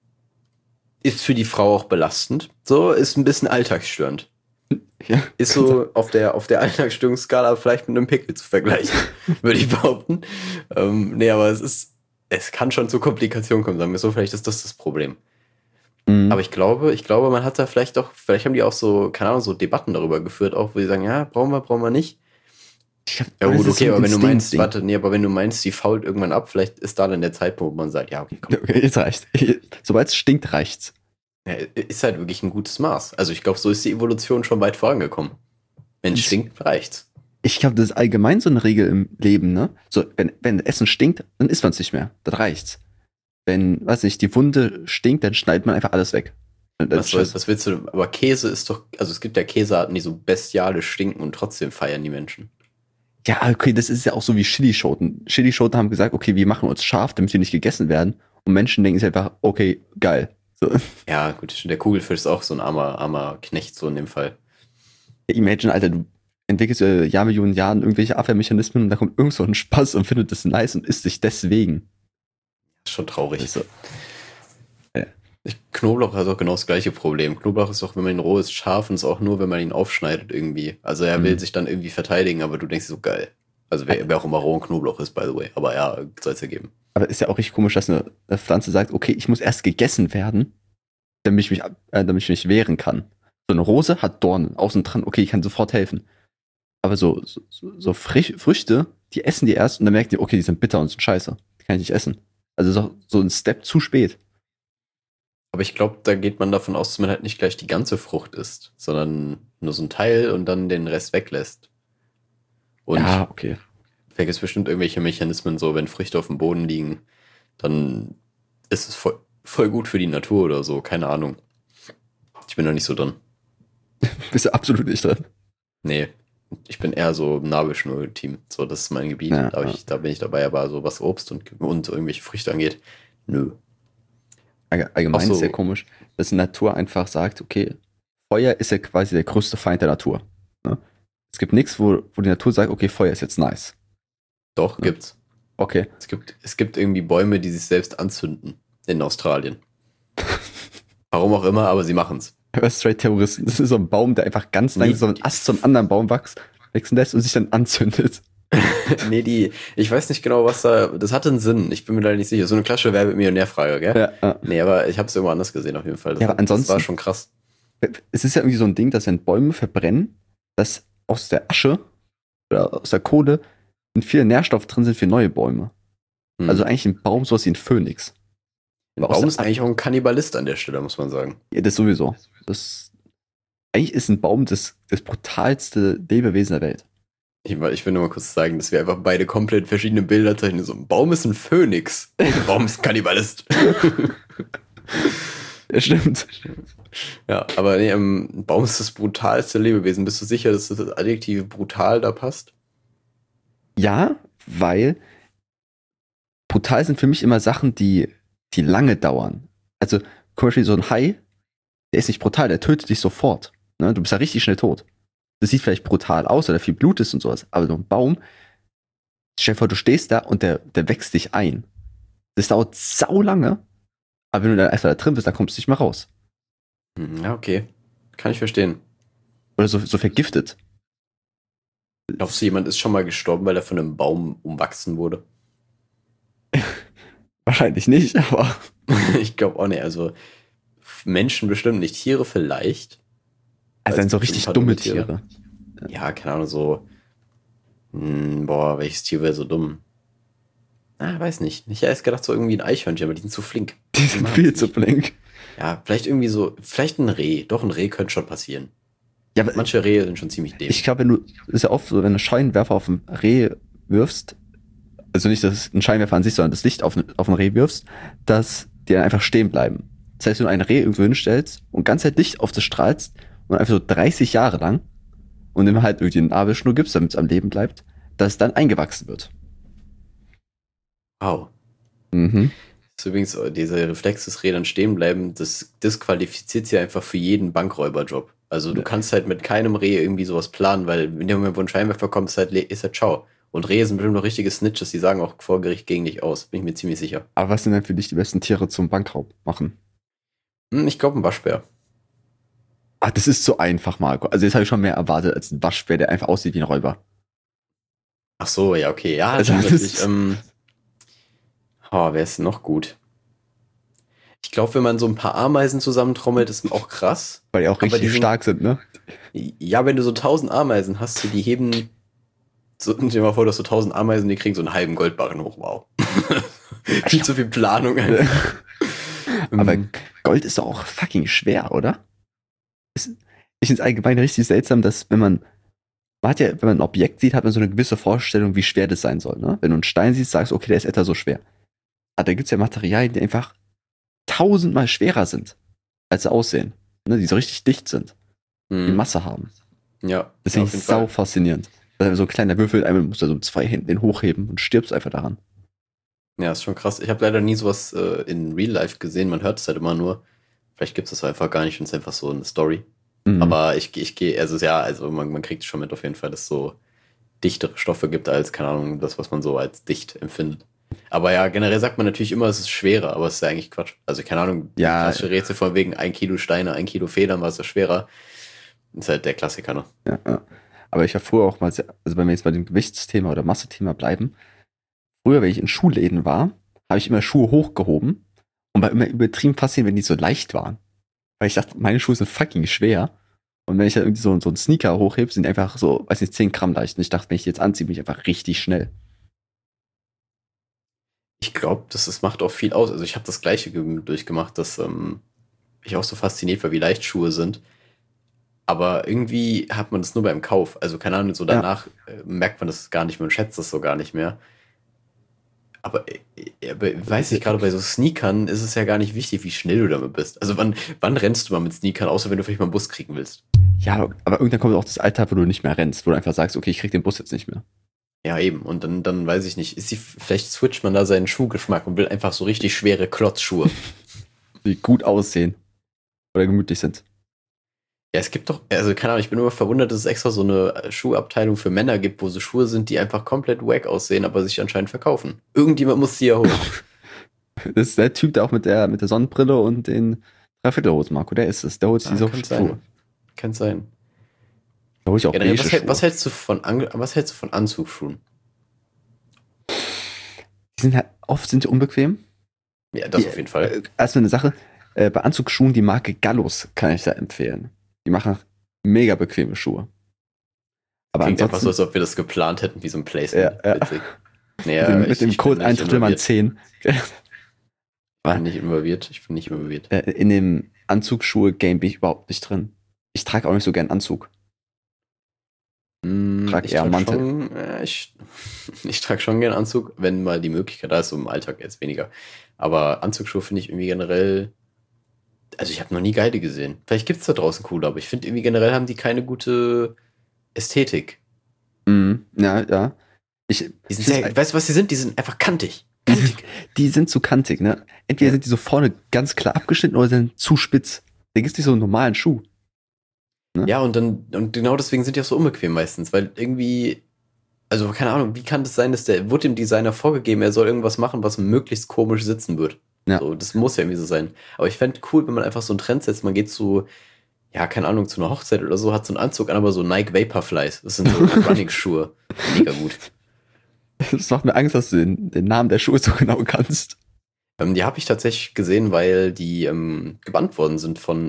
ist für die Frau auch belastend. So, ist ein bisschen alltagsstörend. Ja. Ist so auf der Alltagsstörungsskala vielleicht mit einem Pickel zu vergleichen, würde ich behaupten. Nee, aber es kann schon zu Komplikationen kommen, sagen wir so. Vielleicht ist das Problem. Mhm. Aber ich glaube, man hat da vielleicht haben die auch so, keine Ahnung, so Debatten darüber geführt, auch, wo die sagen, ja, brauchen wir nicht. Ja gut, okay, aber wenn du meinst, die fault irgendwann ab, vielleicht ist da dann der Zeitpunkt, wo man sagt, ja, okay, komm. Okay, jetzt reicht's. Sobald es stinkt, reicht's. Ja, ist halt wirklich ein gutes Maß. Also ich glaube, so ist die Evolution schon weit vorangekommen. Wenn es stinkt, reicht's. Ich glaube, das ist allgemein so eine Regel im Leben, ne? So, wenn Essen stinkt, dann isst man es nicht mehr. Dann reicht's. Wenn, weiß nicht, die Wunde stinkt, dann schneidet man einfach alles weg. Was willst du? Aber Käse ist doch, also es gibt ja Käsearten, die so bestialisch stinken und trotzdem feiern die Menschen. Ja, okay, das ist ja auch so wie Chilischoten. Chilischoten haben gesagt, okay, wir machen uns scharf, damit sie nicht gegessen werden. Und Menschen denken sich einfach, okay, geil. So. Ja, gut, der Kugelfisch ist auch so ein armer Knecht, so in dem Fall. Imagine, Alter, du entwickelst Millionen Jahren irgendwelche Abwehrmechanismen und da kommt irgend so ein Spaß und findet das nice und isst sich deswegen. Das ist schon traurig. Also, Knoblauch hat auch genau das gleiche Problem. Knoblauch ist auch, wenn man ihn roh ist, scharf und ist auch nur, wenn man ihn aufschneidet irgendwie. Also er will sich dann irgendwie verteidigen, aber du denkst so, geil. Also wer auch immer rohen Knoblauch ist, by the way. Aber ja, soll es ja geben. Aber ist ja auch richtig komisch, dass eine Pflanze sagt, okay, ich muss erst gegessen werden, damit ich mich wehren kann. So eine Rose hat Dornen außen dran, okay, ich kann sofort helfen. Aber so Früchte, die essen die erst und dann merkt die, okay, die sind bitter und sind scheiße. Die kann ich nicht essen. Also so ein Step zu spät. Aber ich glaube, da geht man davon aus, dass man halt nicht gleich die ganze Frucht isst, sondern nur so ein Teil und dann den Rest weglässt. Und ja, okay. da gibt es bestimmt irgendwelche Mechanismen, so wenn Früchte auf dem Boden liegen, dann ist es voll gut für die Natur oder so, keine Ahnung. Ich bin da nicht so drin. Bist du absolut nicht drin? Nee, ich bin eher so Nabelschnur-Team. So, das ist mein Gebiet. Ja, da bin ich dabei, aber so was Obst und irgendwelche Früchte angeht, nö. Allgemein so. Ist ja komisch, dass die Natur einfach sagt, okay, Feuer ist ja quasi der größte Feind der Natur. Ne? Es gibt nichts, wo die Natur sagt, okay, Feuer ist jetzt nice. Doch, Ne? gibt's. Okay. Es gibt irgendwie Bäume, die sich selbst anzünden in Australien. Warum auch immer, aber sie machen's. Aber straight Terroristen, das ist so ein Baum, der einfach ganz langsam so einen Ast zum anderen Baum wachsen lässt und sich dann anzündet. Nee, ich weiß nicht genau, das hatte einen Sinn. Ich bin mir leider nicht sicher. So eine klassische Werbe-Millionär-Frage, gell? Ja. Nee, aber ich habe es irgendwo anders gesehen auf jeden Fall. Ja, aber Das war ansonsten, schon krass. es ist ja irgendwie so ein Ding, dass wenn Bäume verbrennen, dass aus der Asche oder aus der Kohle viele Nährstoffe drin sind für neue Bäume. Also eigentlich ein Baum sowas wie ein Phönix. Ein Baum ist eigentlich auch ein Kannibalist an der Stelle, muss man sagen. Ja, das sowieso. Eigentlich ist ein Baum das brutalste Lebewesen der Welt. Ich will nur mal kurz sagen, dass wir einfach beide komplett verschiedene Bilder zeichnen. So, ein Baum ist ein Phönix. Ein Baum ist ein Kannibalist. Ja, stimmt. Ja, aber nee, ein Baum ist das brutalste Lebewesen. Bist du sicher, dass das Adjektiv brutal da passt? Ja, weil brutal sind für mich immer Sachen, die lange dauern. Also, zum Beispiel so ein Hai, der ist nicht brutal, der tötet dich sofort. Ne? Du bist ja richtig schnell tot. Das sieht vielleicht brutal aus, oder viel Blut ist und sowas, aber so ein Baum, stell dir vor, du stehst da und der wächst dich ein. Das dauert sau lange, aber wenn du dann einfach da drin bist, dann kommst du nicht mehr raus. Ja, okay. Kann ich verstehen. Oder so vergiftet. Glaubst du, jemand ist schon mal gestorben, weil er von einem Baum umwachsen wurde? Wahrscheinlich nicht, aber. Ich glaube auch nicht. Also Menschen bestimmt nicht. Tiere vielleicht. Also dann so richtig dumme Tiere. Ja, keine Ahnung, so. Boah, welches Tier wäre so dumm? Weiß nicht. Ich hätte erst gedacht, so irgendwie ein Eichhörnchen, aber die sind zu flink. Die sind viel zu flink. Ja, vielleicht irgendwie so, vielleicht ein Reh. Doch, ein Reh könnte schon passieren. Ja, aber manche Rehe sind schon ziemlich dämlich. Ich glaube, ist ja oft so, wenn du Scheinwerfer auf ein Reh wirfst, also nicht das ein Scheinwerfer an sich, sondern das Licht auf ein Reh wirfst, dass die dann einfach stehen bleiben. Das heißt, wenn du ein Reh irgendwo hinstellst und ganz Zeit Licht auf das strahlst und einfach so 30 Jahre lang und ihm halt irgendwie eine Nabelschnur gibst, damit es am Leben bleibt, dass es dann eingewachsen wird. Wow. Mhm. Das ist übrigens dieser Reflex des Reh dann stehen bleiben, das disqualifiziert sie einfach für jeden Bankräuberjob. Also du kannst halt mit keinem Reh irgendwie sowas planen, weil in dem Moment, wo ein Scheinwerfer kommt, ist halt ciao. Und Rehe sind bestimmt noch richtige Snitches, die sagen auch vor Gericht gegen dich aus. Bin ich mir ziemlich sicher. Aber was sind denn für dich die besten Tiere zum Bankraub machen? Ich glaube, ein Waschbär. Ah, das ist so einfach, Marco. Also jetzt habe ich schon mehr erwartet als ein Waschbär, der einfach aussieht wie ein Räuber. Ach so, ja, okay. Ja, Also, natürlich. Wer ist denn noch gut? Ich glaube, wenn man so ein paar Ameisen zusammentrommelt, ist auch krass. Weil die auch richtig stark sind, ne? Ja, wenn du so 1000 Ameisen hast, die heben. Stell dir mal vor, du hast so 1000 Ameisen, die kriegen so einen halben Goldbarren hoch. Wow. Viel zu viel Planung. Aber Gold ist doch auch fucking schwer, oder? Ich finde es allgemein richtig seltsam, dass wenn man wenn man ein Objekt sieht, hat man so eine gewisse Vorstellung, wie schwer das sein soll. Ne? Wenn du einen Stein siehst, sagst du, okay, der ist etwa so schwer. Aber da gibt es ja Materialien, die einfach 1000-mal schwerer sind, als sie aussehen. Ne? Die so richtig dicht sind. Die Masse haben. Ja. Das finde ich sau faszinierend. So ein kleiner Würfel, einmal musst du so mit 2 Händen den hochheben und stirbst einfach daran. Ja, ist schon krass. Ich habe leider nie sowas in Real Life gesehen. Man hört es halt immer nur. Vielleicht gibt es das einfach gar nicht und es ist einfach so eine Story. Mhm. Aber ich gehe, also man kriegt schon mit auf jeden Fall, dass es so dichtere Stoffe gibt als, keine Ahnung, das, was man so als dicht empfindet. Aber ja, generell sagt man natürlich immer, es ist schwerer, aber es ist ja eigentlich Quatsch. Also keine Ahnung, ja, klassische Rätsel von wegen 1 Kilo Steine, 1 Kilo Federn, war es ja schwerer. Ist halt der Klassiker, ne? Ja. Aber ich habe früher auch mal, also wenn wir jetzt bei dem Gewichtsthema oder Massethema bleiben, früher, wenn ich in Schuhläden war, habe ich immer Schuhe hochgehoben und war immer übertrieben fasziniert, wenn die so leicht waren. Weil ich dachte, meine Schuhe sind fucking schwer. Und wenn ich dann irgendwie so einen Sneaker hochhebe, sind die einfach so, weiß nicht, 10 Gramm leicht. Und ich dachte, wenn ich die jetzt anziehe, bin ich einfach richtig schnell. Ich glaube, das macht auch viel aus. Also ich habe das Gleiche durchgemacht, dass ich auch so fasziniert war, wie leicht Schuhe sind. Aber irgendwie hat man das nur beim Kauf. Also keine Ahnung, so danach merkt man das gar nicht mehr und schätzt das so gar nicht mehr. Aber weiß ich, gerade bei so Sneakern ist es ja gar nicht wichtig, wie schnell du damit bist. Also wann rennst du mal mit Sneakern, außer wenn du vielleicht mal einen Bus kriegen willst? Ja, aber irgendwann kommt auch das Alter, wo du nicht mehr rennst, wo du einfach sagst, okay, ich krieg den Bus jetzt nicht mehr. Ja, eben. Und dann weiß ich nicht, vielleicht switcht man da seinen Schuhgeschmack und will einfach so richtig schwere Klotzschuhe. Die gut aussehen. Oder gemütlich sind. Ja, es gibt doch, also keine Ahnung, ich bin immer verwundert, dass es extra so eine Schuhabteilung für Männer gibt, wo so Schuhe sind, die einfach komplett wack aussehen, aber sich anscheinend verkaufen. Irgendjemand muss die ja holen. Das ist der Typ, der auch mit der Sonnenbrille und den Dreiviertelhosen, Marco, der ist es. Der holt sich so Schuhe. Kann sein. Da hol ich auch was hältst du von Anzugsschuhen? Die sind halt oft sind die unbequem. Ja, das auf jeden Fall. Also eine Sache, bei Anzugsschuhen die Marke Gallus kann ich da empfehlen. Die machen mega bequeme Schuhe. Aber Klingt einfach so, ansonsten, als ob wir das geplant hätten, wie so ein Placement. ja. Witzig. Nee, mit dem Code Eintritt 10. Ich bin nicht involviert. In dem Anzugsschuhe-Game bin ich überhaupt nicht drin. Ich trage auch nicht so gern Anzug. Ich eher Mantel. Ich trage schon gern Anzug, wenn mal die Möglichkeit da ist, so im Alltag jetzt weniger. Aber Anzugsschuhe finde ich irgendwie generell, also ich habe noch nie geile gesehen. Vielleicht gibt es da draußen coole, aber ich finde irgendwie generell haben die keine gute Ästhetik. Ja. Weißt du, was sie sind? Die sind einfach kantig. Die sind zu kantig, ne? Entweder sind die so vorne ganz klar abgeschnitten oder sind zu spitz. Da gibt es nicht so einen normalen Schuh. Ne? Ja, und genau deswegen sind die auch so unbequem meistens, weil irgendwie, also keine Ahnung, wie kann das sein, dass wurde dem Designer vorgegeben, er soll irgendwas machen, was möglichst komisch sitzen wird. Ja. So, das muss ja irgendwie so sein. Aber ich fände cool, wenn man einfach so einen Trend setzt, man geht zu, ja, keine Ahnung, zu einer Hochzeit oder so, hat so einen Anzug an, aber so Nike Vaporflies. Das sind so Running-Schuhe. Mega gut. Das macht mir Angst, dass du den Namen der Schuhe so genau kannst. Die habe ich tatsächlich gesehen, weil die gebannt worden sind von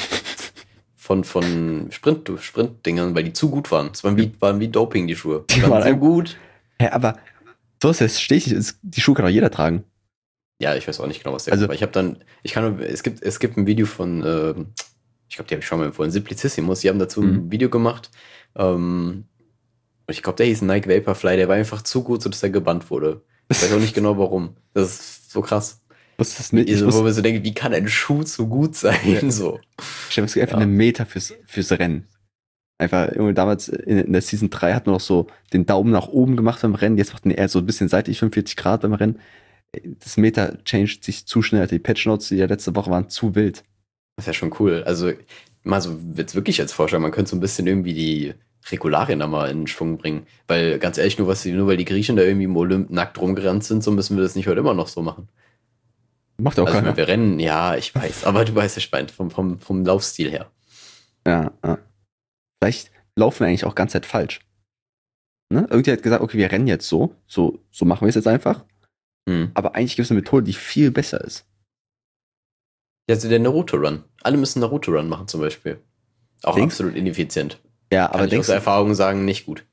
Sprintdingern, weil die zu gut waren. Das waren wie Doping, die Schuhe. Die waren so gut. Ja, aber so ist das stetig. Die Schuhe kann doch jeder tragen. Ja, ich weiß auch nicht genau, was der ist. Aber es gibt ein Video von, ich glaube, die habe ich schon mal empfohlen, Simplicissimus. Die haben dazu ein Video gemacht. Und ich glaube, der hieß Nike Vaporfly. Der war einfach zu gut, sodass er gebannt wurde. Ich weiß auch nicht genau, warum. Das ist so krass. Was ist nicht? Wo man so denkt, wie kann ein Schuh so gut sein? Ja. So. Ich habe einfach einen Meter fürs Rennen. Einfach, damals in der Season 3 hat man noch so den Daumen nach oben gemacht beim Rennen. Jetzt macht man eher so ein bisschen seitlich 45 Grad beim Rennen. Das Meter changed sich zu schnell. Die Patch Notes, die ja letzte Woche waren, zu wild. Das ist ja schon cool. Also, mal so jetzt wirklich als Vorschlag, man könnte so ein bisschen irgendwie die Regularien da mal in Schwung bringen. Weil, ganz ehrlich, nur weil die Griechen da irgendwie im Olymp nackt rumgerannt sind, so müssen wir das nicht heute immer noch so machen. Macht auch keiner. Wir rennen, ja, ich weiß, aber du weißt ja, Spein, vom Laufstil her. Ja. Vielleicht laufen wir eigentlich auch ganz Zeit falsch. Ne? Irgendjemand hat gesagt, okay, wir rennen jetzt so machen wir es jetzt einfach. Aber eigentlich gibt es eine Methode, die viel besser ist. Ja, also der Naruto-Run. Alle müssen Naruto-Run machen zum Beispiel. Auch absolut ineffizient. Ja, aber kann ich aus Erfahrung sagen, nicht gut.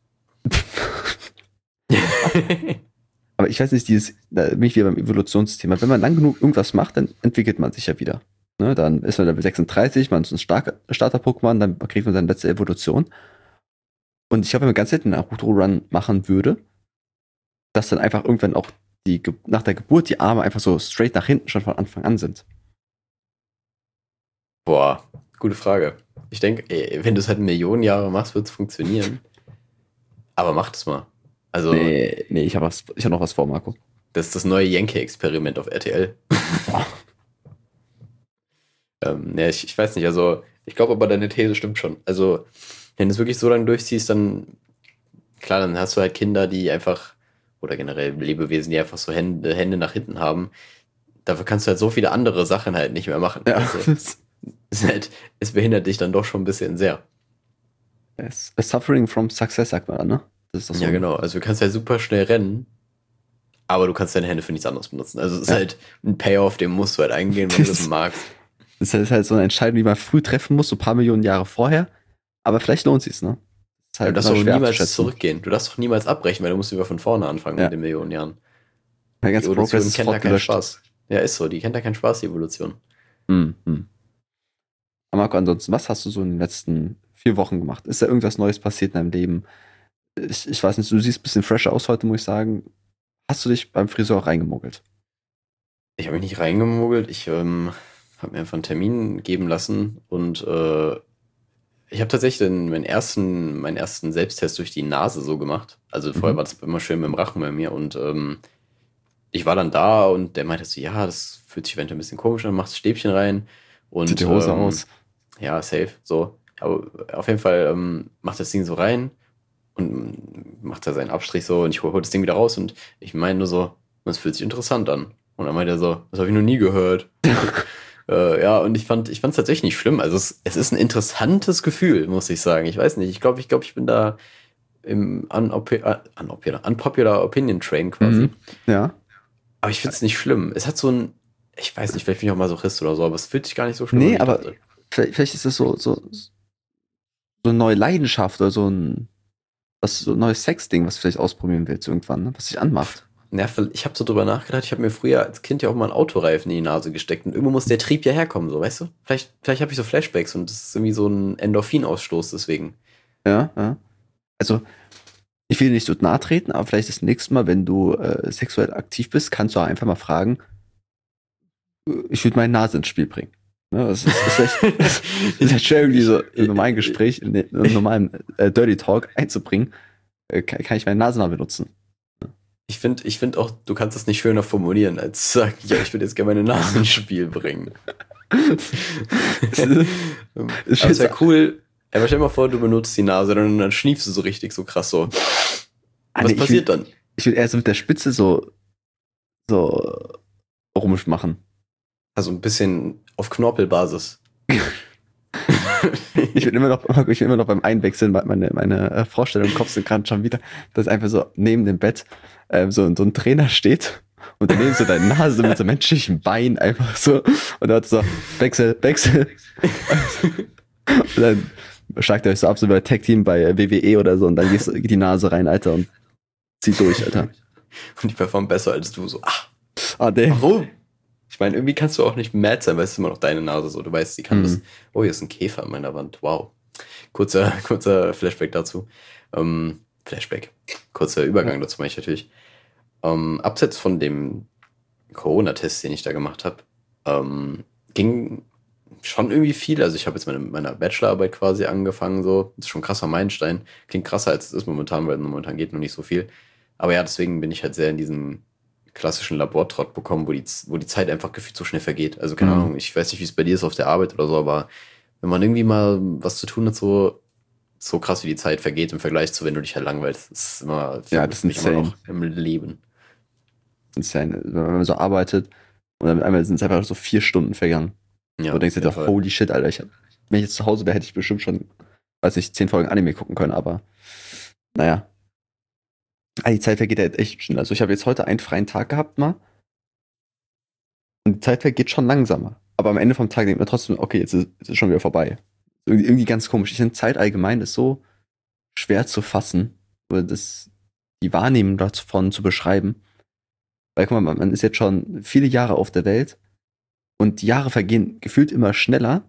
Aber ich weiß nicht, da bin ich wieder beim Evolutionsthema. Wenn man lang genug irgendwas macht, dann entwickelt man sich ja wieder. Ne, dann ist man Level 36, man ist ein Starter-Pokémon, dann kriegt man seine letzte Evolution. Und ich glaube, wenn man ganz selten einen Naruto-Run machen würde, dass dann einfach irgendwann auch nach der Geburt die Arme einfach so straight nach hinten schon von Anfang an sind. Boah, gute Frage. Ich denke, wenn du es halt Millionen Jahre machst, wird es funktionieren. Aber mach das mal. Also, nee, ich hab noch was vor, Marco. Das ist das neue Yankee-Experiment auf RTL. Ich weiß nicht, also ich glaube aber, deine These stimmt schon. Also, wenn du es wirklich so lange durchziehst, dann klar, dann hast du halt Kinder, die einfach, oder generell Lebewesen, die einfach so Hände nach hinten haben. Dafür kannst du halt so viele andere Sachen halt nicht mehr machen. Ja. Also, es behindert dich dann doch schon ein bisschen sehr. Suffering from success, sagt man, ne? Das ist doch so. Ja, genau. Also du kannst halt super schnell rennen, aber du kannst deine Hände für nichts anderes benutzen. Also es ist halt ein Payoff, den musst du halt eingehen, wenn du das magst. Das ist halt so eine Entscheidung, die man früh treffen muss, so ein paar Millionen Jahre vorher. Aber vielleicht lohnt sich's, ne? Das ist halt du darfst doch niemals zurückgehen. Du darfst doch niemals abbrechen, weil du musst wieder von vorne anfangen mit den Millionen Jahren. Die Evolution kennt da keinen Spaß. Ja, ist so. Die kennt da keinen Spaß, die Evolution. Aber Marco, ansonsten, was hast du so in den letzten 4 Wochen gemacht? Ist da irgendwas Neues passiert in deinem Leben? Ich weiß nicht, du siehst ein bisschen fresher aus heute, muss ich sagen. Hast du dich beim Friseur reingemogelt? Ich habe mich nicht reingemogelt. Ich habe mir einfach einen Termin geben lassen und ich habe tatsächlich meinen ersten Selbsttest durch die Nase so gemacht. Also vorher war das immer schön mit dem Rachen bei mir und ich war dann da und der meinte so, ja, das fühlt sich eventuell ein bisschen komisch an, machst Stäbchen rein und zieht die Hose aus. Ja, safe, so. Aber auf jeden Fall macht das Ding so rein und macht da seinen Abstrich so und ich hol das Ding wieder raus und ich meine nur so, das fühlt sich interessant an. Und dann meinte er so, das habe ich noch nie gehört. Ja, und ich fand es tatsächlich nicht schlimm. Also es ist ein interessantes Gefühl, muss ich sagen. Ich weiß nicht, ich glaube, ich bin da im Unpopular Opinion Train quasi. Ja. Aber ich finde es nicht schlimm. Es hat so ein, ich weiß nicht, vielleicht bin ich auch Masochist oder so, aber es fühlt sich gar nicht so schlimm an, wie Nee, ich aber dachte. vielleicht ist das so eine neue Leidenschaft oder so ein neues Sexding, was du vielleicht ausprobieren willst irgendwann, ne? Was dich anmacht. Ja, ich habe so drüber nachgedacht, ich habe mir früher als Kind ja auch mal einen Autoreifen in die Nase gesteckt und irgendwo muss der Trieb ja herkommen, so, weißt du? Vielleicht habe ich so Flashbacks und das ist irgendwie so ein Endorphinausstoß deswegen. Ja, ja. Also, ich will dir nicht so nahe treten, aber vielleicht das nächste Mal, wenn du sexuell aktiv bist, kannst du auch einfach mal fragen, ich würde meine Nase ins Spiel bringen. Ne, das ist echt schwer, irgendwie so im normalen Gespräch, in normalen Dirty Talk einzubringen. Kann ich meine Nase mal benutzen? Ich find auch, du kannst es nicht schöner formulieren, als zu sagen, ja, ich würde jetzt gerne meine Nase ins Spiel bringen. Aber es wäre cool, aber stell dir mal vor, du benutzt die Nase und dann schniefst du so richtig, so krass so. Was Nee, passiert dann? ich will eher so mit der Spitze so rummachen. Also ein bisschen auf Knorpelbasis. Ich will immer noch beim Einwechseln, meine Vorstellung im Kopf sind gerade schon wieder, dass einfach so neben dem Bett so ein Trainer steht und daneben so deine Nase mit so menschlichen Beinen einfach so und dann so Wechsel. Und dann schlagt ihr euch so ab, so bei Tag-Team bei WWE oder so und dann geht die Nase rein, Alter, und zieht durch, Alter. Und die performen besser als du. So, Damn. warum? Ich meine, irgendwie kannst du auch nicht mad sein, weil es ist immer noch deine Nase so. Du weißt, sie kann das. Oh, hier ist ein Käfer an meiner Wand. Wow. Kurzer Flashback dazu. Flashback. Kurzer Übergang dazu mache ich natürlich. Abseits von dem Corona-Test, den ich da gemacht habe, ging schon irgendwie viel. Also ich habe jetzt mit meiner Bachelorarbeit quasi angefangen. So. Das ist schon ein krasser Meilenstein. Klingt krasser, als es ist momentan, weil momentan geht noch nicht so viel. Aber ja, deswegen bin ich halt sehr in diesem klassischen Labortrott bekommen, wo die Zeit einfach gefühlt so schnell vergeht. Also keine Ahnung, ich weiß nicht, wie es bei dir ist auf der Arbeit oder so, aber wenn man irgendwie mal was zu tun hat, so krass wie die Zeit vergeht im Vergleich zu, wenn du dich halt langweilst. Das ist immer, Ja, das ist mich immer insane. noch im Leben. Insane. Wenn man so arbeitet und dann einmal sind es einfach so 4 Stunden vergangen. Ja, Du denkst dir doch, holy shit, Alter, wenn ich jetzt zu Hause wäre, hätte ich bestimmt schon, weiß ich, 10 Folgen Anime gucken können, aber naja. Die Zeit vergeht halt echt schnell. Also ich habe jetzt heute einen freien Tag gehabt mal und die Zeit vergeht schon langsamer. Aber am Ende vom Tag denkt man trotzdem, okay, jetzt ist es schon wieder vorbei. Irgendwie ganz komisch. Ich finde, Zeit allgemein ist so schwer zu fassen, oder die Wahrnehmung davon zu beschreiben. Weil guck mal, man ist jetzt schon viele Jahre auf der Welt und die Jahre vergehen gefühlt immer schneller,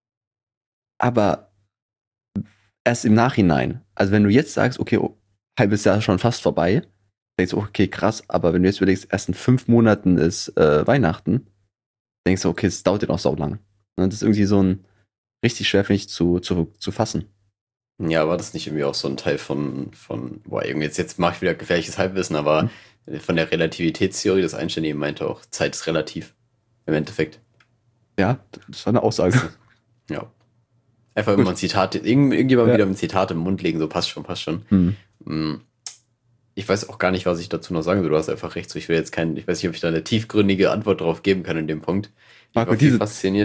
aber erst im Nachhinein. Also wenn du jetzt sagst, okay, halbes Jahr schon fast vorbei, denkst du, okay, krass, aber wenn du jetzt überlegst, erst in 5 Monaten ist Weihnachten, denkst du, okay, es dauert ja noch so lang. Und das ist irgendwie so ein richtig schwer, finde ich, zu fassen. Ja, war das nicht irgendwie auch so ein Teil boah, irgendwie jetzt mache ich wieder gefährliches Halbwissen, aber von der Relativitätstheorie, das Einstein eben meinte auch, Zeit ist relativ. Im Endeffekt. Ja, das war eine Aussage. Ja. Einfach immer ein Zitat, irgendjemand wieder ein Zitat im Mund legen, so passt schon. Ich weiß auch gar nicht, was ich dazu noch sagen soll. Du hast einfach recht. So, ich weiß nicht, ob ich da eine tiefgründige Antwort drauf geben kann in dem Punkt. Ich war viel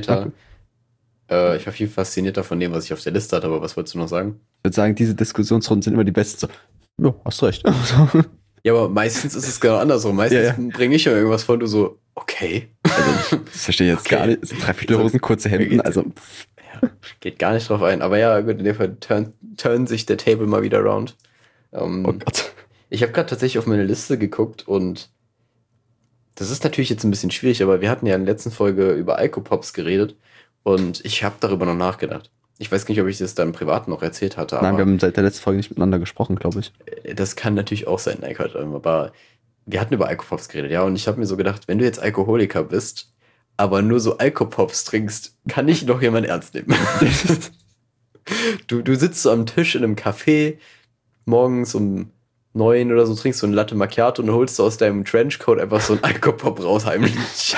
faszinierter von dem, was ich auf der Liste hatte, aber was wolltest du noch sagen? Ich würde sagen, diese Diskussionsrunden sind immer die besten. So, ja, hast recht. Ja, aber meistens ist es genau andersrum. Meistens bringe ich ja irgendwas vor, du so, okay. Also, das verstehe ich jetzt gar nicht. 3 Viertelhosen, kurze Hemden, also. Geht gar nicht drauf ein. Aber ja, gut, in dem Fall turn sich der Table mal wieder round. Oh Gott. Ich habe gerade tatsächlich auf meine Liste geguckt und das ist natürlich jetzt ein bisschen schwierig, aber wir hatten ja in der letzten Folge über Alkopops geredet und ich habe darüber noch nachgedacht. Ich weiß nicht, ob ich das dann privat noch erzählt hatte, aber Nein, wir haben seit der letzten Folge nicht miteinander gesprochen, glaube ich. das kann natürlich auch sein, Eikert, aber wir hatten über Alkopops geredet, ja, und ich habe mir so gedacht, wenn du jetzt Alkoholiker bist, aber nur so Alkopops trinkst, kann ich noch jemand ernst nehmen. Du sitzt so am Tisch in einem Café, morgens um 9 oder so, trinkst so ein Latte Macchiato und holst du aus deinem Trenchcoat einfach so einen Alkopop raus heimlich.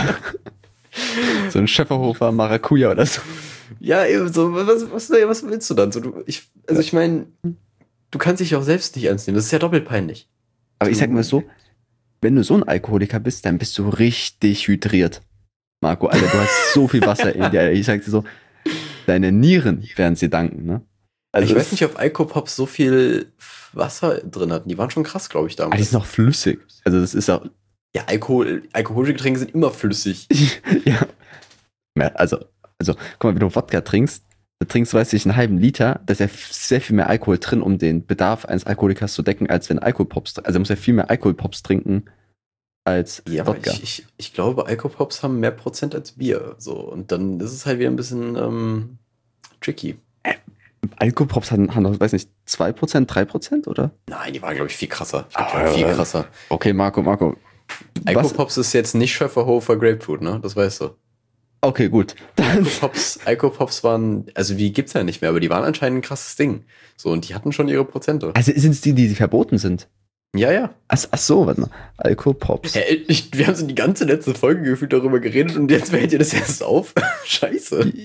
So ein Schäferhofer Maracuja oder so. Ja, eben so, was willst du dann? So, ich meine, du kannst dich auch selbst nicht ernst nehmen, das ist ja doppelt peinlich. Aber ich sag mal so, wenn du so ein Alkoholiker bist, dann bist du richtig hydriert. Marco, Alter, du hast so viel Wasser in dir. Ich sag dir so, deine Nieren werden sie danken, ne? Also ich weiß nicht, ob Alkopops so viel Wasser drin hatten. Die waren schon krass, glaube ich, damals. die sind noch flüssig. Also das ist auch Ja, alkoholische Getränke sind immer flüssig. Ja. Ja, guck mal, wenn du Wodka trinkst, dann trinkst du, weiß ich, einen halben Liter, da ist ja sehr viel mehr Alkohol drin, um den Bedarf eines Alkoholikers zu decken, als wenn Alkoholpops, also er muss ja viel mehr Alkoholpops trinken als Ja, aber Wodka. ich glaube, Alkopops haben mehr Prozent als Bier. So, und dann ist es halt wieder ein bisschen tricky. Alkoholpops haben doch, weiß nicht, 2%, 3%, oder? Nein, die waren, glaube ich, viel krasser. Ich glaube, viel krasser. Okay, Marco. Alkopops ist jetzt nicht Schöfferhofer Grapefruit, ne? Das weißt du. Okay, gut. Dann, Alkopops waren, also die gibt's ja nicht mehr, aber die waren anscheinend ein krasses Ding. So, und die hatten schon ihre Prozente. also sind es die verboten sind? Ja, ja. Ach so, warte mal. Alkopops. Wir haben so die ganze letzte Folge gefühlt darüber geredet und jetzt fällt dir das erst auf. Scheiße.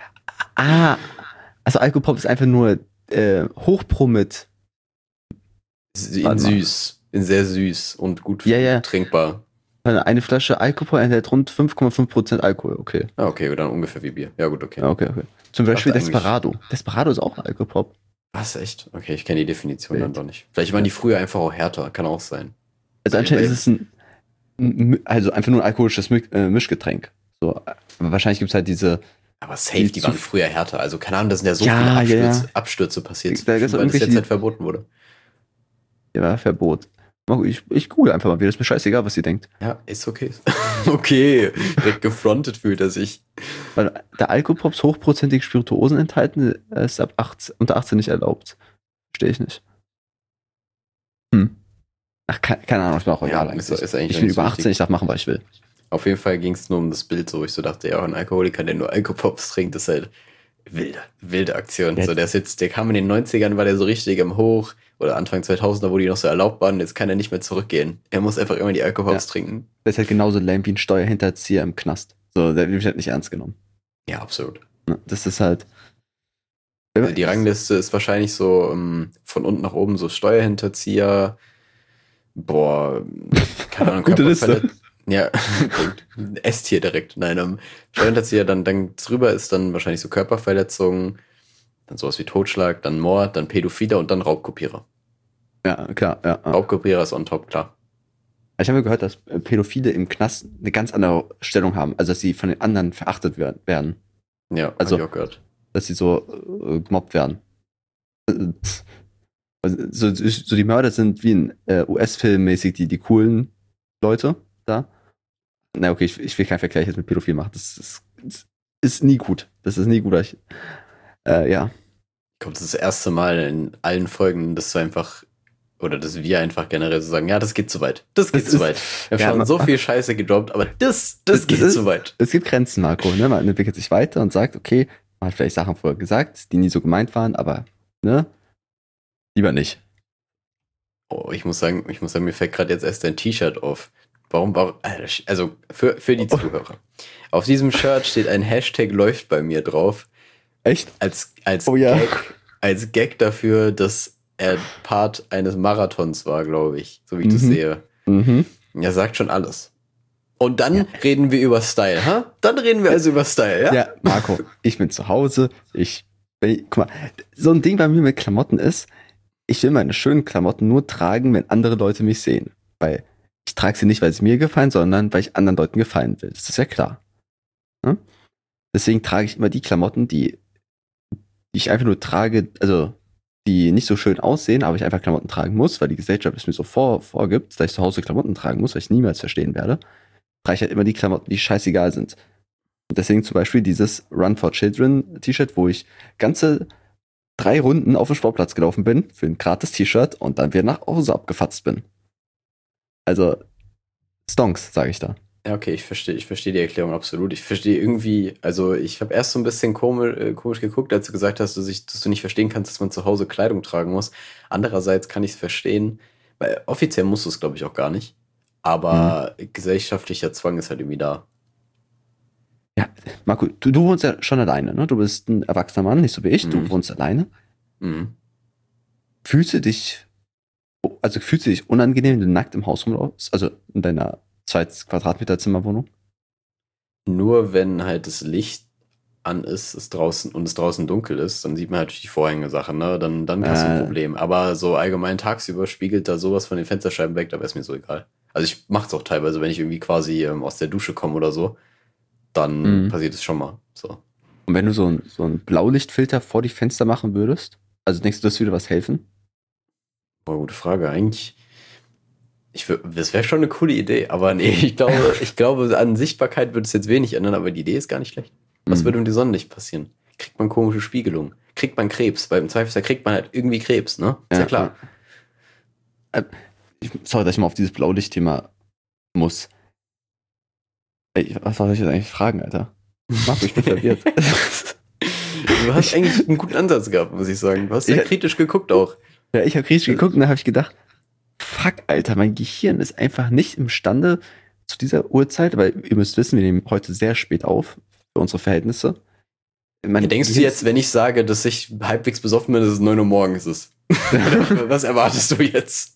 Also Alkopops ist einfach nur Hochpromit. In süß. In sehr süß und gut Ja. trinkbar. Eine Flasche Alkohol enthält rund 5,5% Alkohol, okay. Ah, okay, dann ungefähr wie Bier. Ja, gut, okay. Okay. Zum Beispiel Dachte eigentlich- Desperado. Desperado ist auch Alkopop. Was, echt? Okay, ich kenne die Definition Wild. dann doch nicht. Vielleicht waren die früher einfach auch härter. Kann auch sein. Also anscheinend ist es also einfach nur ein alkoholisches Mischgetränk. So, aber wahrscheinlich gibt es halt diese. Aber safe, die waren früher härter. Also, keine Ahnung, da sind ja so Ja, viele ja. Abstürze passiert, Da gibt's weil das irgendwelche- jetzt halt verboten wurde. Ja, Verbot. Ich google einfach mal, mir ist mir scheißegal, was sie denkt. Ja, ist okay. Okay, direkt gefrontet fühlt er sich. Weil der Alkopops hochprozentig Spirituosen enthalten, ist unter 18 nicht erlaubt. Verstehe ich nicht. Ach, keine Ahnung, ich bin auch egal eigentlich. Ist eigentlich Ich bin nicht so über 18, wichtig. ich darf machen, was ich will. Auf jeden Fall ging es nur um das Bild, so ich so dachte, ja, ein Alkoholiker, der nur Alkopops trinkt, ist halt wilde Aktion. Ja. So, der kam in den 90ern, war der so richtig im Hoch oder Anfang 2000er, wo die noch so erlaubt waren, jetzt kann er nicht mehr zurückgehen. Er muss einfach immer die Alkopops trinken. Der ist halt genauso lame wie ein Steuerhinterzieher im Knast. So, der wird halt nicht ernst genommen. Ja, absolut. Ne, das ist halt. Also die Rangliste ist wahrscheinlich so von unten nach oben so Steuerhinterzieher, keine Ahnung, Gute Liste. Körperverletz- Ja, Punkt. S-Tier direkt. Nein, Steuerhinterzieher, dann drüber ist dann wahrscheinlich so Körperverletzung, dann sowas wie Totschlag, dann Mord, dann Pädophiler und dann Raubkopierer. Ja, klar. Ja. Raubkopierer ist on top, klar. Ich habe gehört, dass Pädophile im Knast eine ganz andere Stellung haben, also dass sie von den anderen verachtet werden. Ja, Also- hab ich auch gehört. Dass sie so gemobbt werden. Also, so die Mörder sind wie in US-Film mäßig die coolen Leute da. Na okay, ich will keinen Vergleich jetzt mit Pädophil machen. Das ist nie gut. Das ist nie gut. Ja. Kommt das erste Mal in allen Folgen, dass du einfach, oder dass wir einfach generell so sagen, ja, das geht zu weit. Das geht Das zu ist- weit. Wir Ja, haben schon so viel Scheiße gedroppt, aber das geht ist- zu weit. Es gibt Grenzen, Marco. Ne? Man entwickelt sich weiter und sagt, okay, man hat vielleicht Sachen vorher gesagt, die nie so gemeint waren, aber ne, lieber nicht. Oh, ich muss sagen, mir fällt gerade jetzt erst dein T-Shirt auf. Warum, also für die Zuhörer. Auf diesem Shirt steht ein Hashtag läuft bei mir drauf, Echt? als Oh ja. als Gag dafür, dass er Part eines Marathons war, glaube ich, so wie ich das Mhm. sehe. Mhm. Ja, sagt schon alles. Und dann reden wir über Style, ha? Dann reden wir also über Style, ja? Ja, Marco, ich bin zu Hause. Guck mal, so ein Ding bei mir mit Klamotten ist, ich will meine schönen Klamotten nur tragen, wenn andere Leute mich sehen. Weil ich trage sie nicht, weil sie mir gefallen, sondern weil ich anderen Leuten gefallen will. Das ist ja klar. Ne? Deswegen trage ich immer die Klamotten, die ich einfach nur trage, also die nicht so schön aussehen, aber ich einfach Klamotten tragen muss, weil die Gesellschaft es mir so vorgibt, dass ich zu Hause Klamotten tragen muss, was ich niemals verstehen werde. Trage ich halt immer die Klamotten, die scheißegal sind. Und deswegen zum Beispiel dieses Run for Children T-Shirt, wo ich ganze 3 Runden auf dem Sportplatz gelaufen bin für ein gratis T-Shirt und dann wieder nach Hause abgefatzt bin. Also Stonks, sage ich da. Ja, okay, ich verstehe die Erklärung absolut. Ich verstehe irgendwie, also ich habe erst so ein bisschen komisch geguckt, als du gesagt hast, dass du nicht verstehen kannst, dass man zu Hause Kleidung tragen muss. Andererseits kann ich es verstehen, weil offiziell musst du es, glaube ich, auch gar nicht. Aber gesellschaftlicher Zwang ist halt irgendwie da. Ja, Marco, du wohnst ja schon alleine, ne? Du bist ein erwachsener Mann, nicht so wie ich. Du Mhm. wohnst alleine. Mhm. Fühlst du dich unangenehm, wenn du nackt im Haus rumläufst? Also in deiner 2 Quadratmeter Zimmerwohnung? Nur wenn halt das Licht an ist, es draußen dunkel ist, dann sieht man natürlich die Vorhänge-Sache, ne? Dann hast du ein Problem. Aber so allgemein tagsüber spiegelt da sowas von den Fensterscheiben weg, da wäre es mir so egal. Also ich mache es auch teilweise, wenn ich irgendwie quasi aus der Dusche komme oder so, dann passiert es schon mal. So. Und wenn du so ein Blaulichtfilter vor die Fenster machen würdest, also denkst du, das würde was helfen? Boah, gute Frage. Eigentlich, das wäre schon eine coole Idee, aber nee, ich glaube, an Sichtbarkeit würde es jetzt wenig ändern, aber die Idee ist gar nicht schlecht. Was würde um die Sonne nicht passieren? Kriegt man komische Spiegelung? Kriegt man Krebs? Weil im Zweifelsfall kriegt man halt irgendwie Krebs, ne? Ist ja klar. Sorry, dass ich mal auf dieses Blaulicht-Thema muss. Ey, was soll ich jetzt eigentlich fragen, Alter? Marco, ich bin verwirrt. Du hast eigentlich einen guten Ansatz gehabt, muss ich sagen. Du hast sehr kritisch geguckt auch. Ja, ich habe kritisch geguckt und dann habe ich gedacht, fuck, Alter, mein Gehirn ist einfach nicht imstande zu dieser Uhrzeit, weil ihr müsst wissen, wir nehmen heute sehr spät auf für unsere Verhältnisse. Denkst du jetzt, wenn ich sage, dass ich halbwegs besoffen bin, dass es 9 Uhr morgens ist? Was erwartest du jetzt?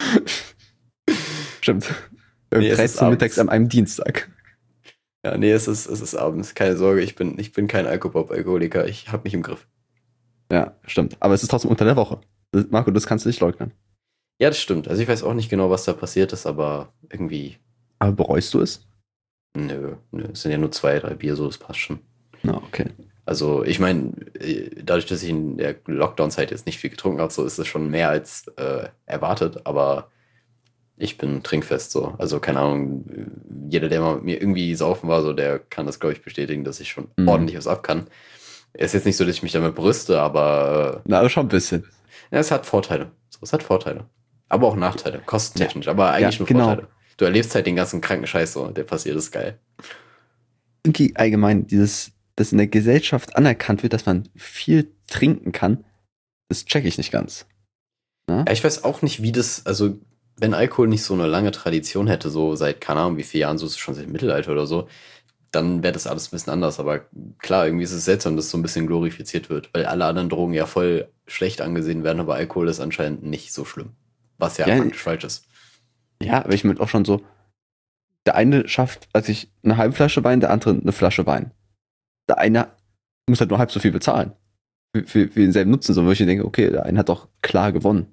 Stimmt. 13 mittags an einem Dienstag. Ja, nee, es ist abends. Keine Sorge, ich bin kein Alkoholiker. Ich habe mich im Griff. Ja, stimmt. Aber es ist trotzdem unter der Woche. Marco, das kannst du nicht leugnen. Ja, das stimmt. Also ich weiß auch nicht genau, was da passiert ist, aber irgendwie... Aber bereust du es? Nö. Es sind ja nur 2, 3 Bier, so, das passt schon. Na, okay. Also ich meine, dadurch, dass ich in der Lockdown-Zeit jetzt nicht viel getrunken habe, so ist es schon mehr als erwartet, aber ich bin trinkfest so. Also keine Ahnung, jeder, der mal mit mir irgendwie saufen war, so, der kann das, glaube ich, bestätigen, dass ich schon ordentlich was ab kann. Ist jetzt nicht so, dass ich mich damit brüste, aber... Na, schon ein bisschen. Ja, es hat Vorteile. So, es hat Vorteile. Aber auch Nachteile, kostentechnisch, aber eigentlich nur genau. Vorteile. Du erlebst halt den ganzen kranken Scheiß so, der passiert, ist geil. Irgendwie allgemein, dass in der Gesellschaft anerkannt wird, dass man viel trinken kann, das check ich nicht ganz. Ja, ich weiß auch nicht, wie das, also wenn Alkohol nicht so eine lange Tradition hätte, so seit, keine Ahnung, wie viele Jahren, so ist es schon seit Mittelalter oder so, dann wäre das alles ein bisschen anders. Aber klar, irgendwie ist es seltsam, dass es so ein bisschen glorifiziert wird, weil alle anderen Drogen ja voll schlecht angesehen werden, aber Alkohol ist anscheinend nicht so schlimm. Was ja faktisch falsch ist. Ja, aber ich meine auch schon so, der eine schafft, eine halbe Flasche Wein, der andere eine Flasche Wein. Der eine muss halt nur halb so viel bezahlen. Für denselben Nutzen, so wo ich denke, okay, der eine hat doch klar gewonnen.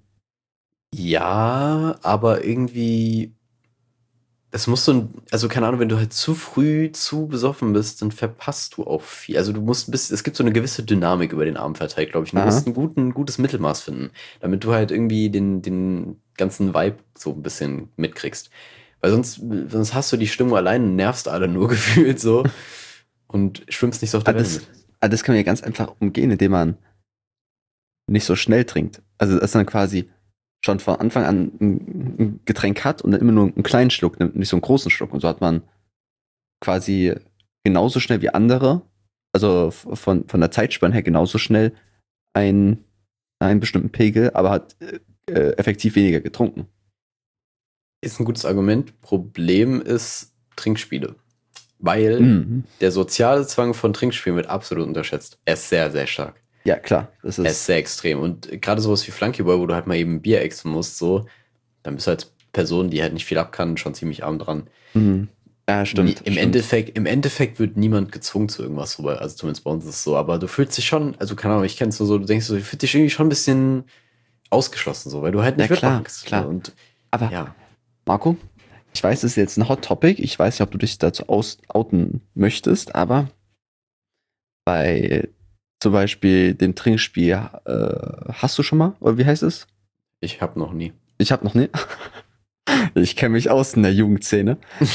Ja, aber irgendwie, es muss so also keine Ahnung, wenn du halt zu früh zu besoffen bist, dann verpasst du auch viel. Also du musst es gibt so eine gewisse Dynamik über den Abend verteilt, glaube ich. Du musst ein gutes Mittelmaß finden, damit du halt irgendwie den ganzen Vibe so ein bisschen mitkriegst. Weil sonst hast du die Stimmung allein und nervst alle nur gefühlt so und schwimmst nicht so auf der Welle mit. Das kann man ja ganz einfach umgehen, indem man nicht so schnell trinkt. Also dass dann quasi schon von Anfang an ein Getränk hat und dann immer nur einen kleinen Schluck nimmt, nicht so einen großen Schluck. Und so hat man quasi genauso schnell wie andere, also von der Zeitspanne her genauso schnell einen bestimmten Pegel, aber hat effektiv weniger getrunken. Ist ein gutes Argument. Problem ist Trinkspiele. Weil der soziale Zwang von Trinkspielen wird absolut unterschätzt. Er ist sehr, sehr stark. Ja, klar. Er ist sehr extrem. Und gerade sowas wie Flunkyball, wo du halt mal eben Bier exen musst, so, dann bist du als Person, die halt nicht viel ab kann, schon ziemlich arm dran. Ja, stimmt. Im Endeffekt wird niemand gezwungen zu irgendwas, also zumindest bei uns ist es so, aber du fühlst dich schon, also keine Ahnung, ich kenn's nur so, du denkst so, du fühlst dich irgendwie schon ein bisschen ausgeschlossen, so, weil du halt nicht mitmachen kannst. Klar. Und, aber, ja. Marco, ich weiß, das ist jetzt ein Hot Topic, ich weiß nicht, ob du dich dazu outen möchtest, aber bei zum Beispiel dem Trinkspiel, hast du schon mal, oder wie heißt es? Ich habe noch nie. Ich kenne mich aus in der Jugendszene.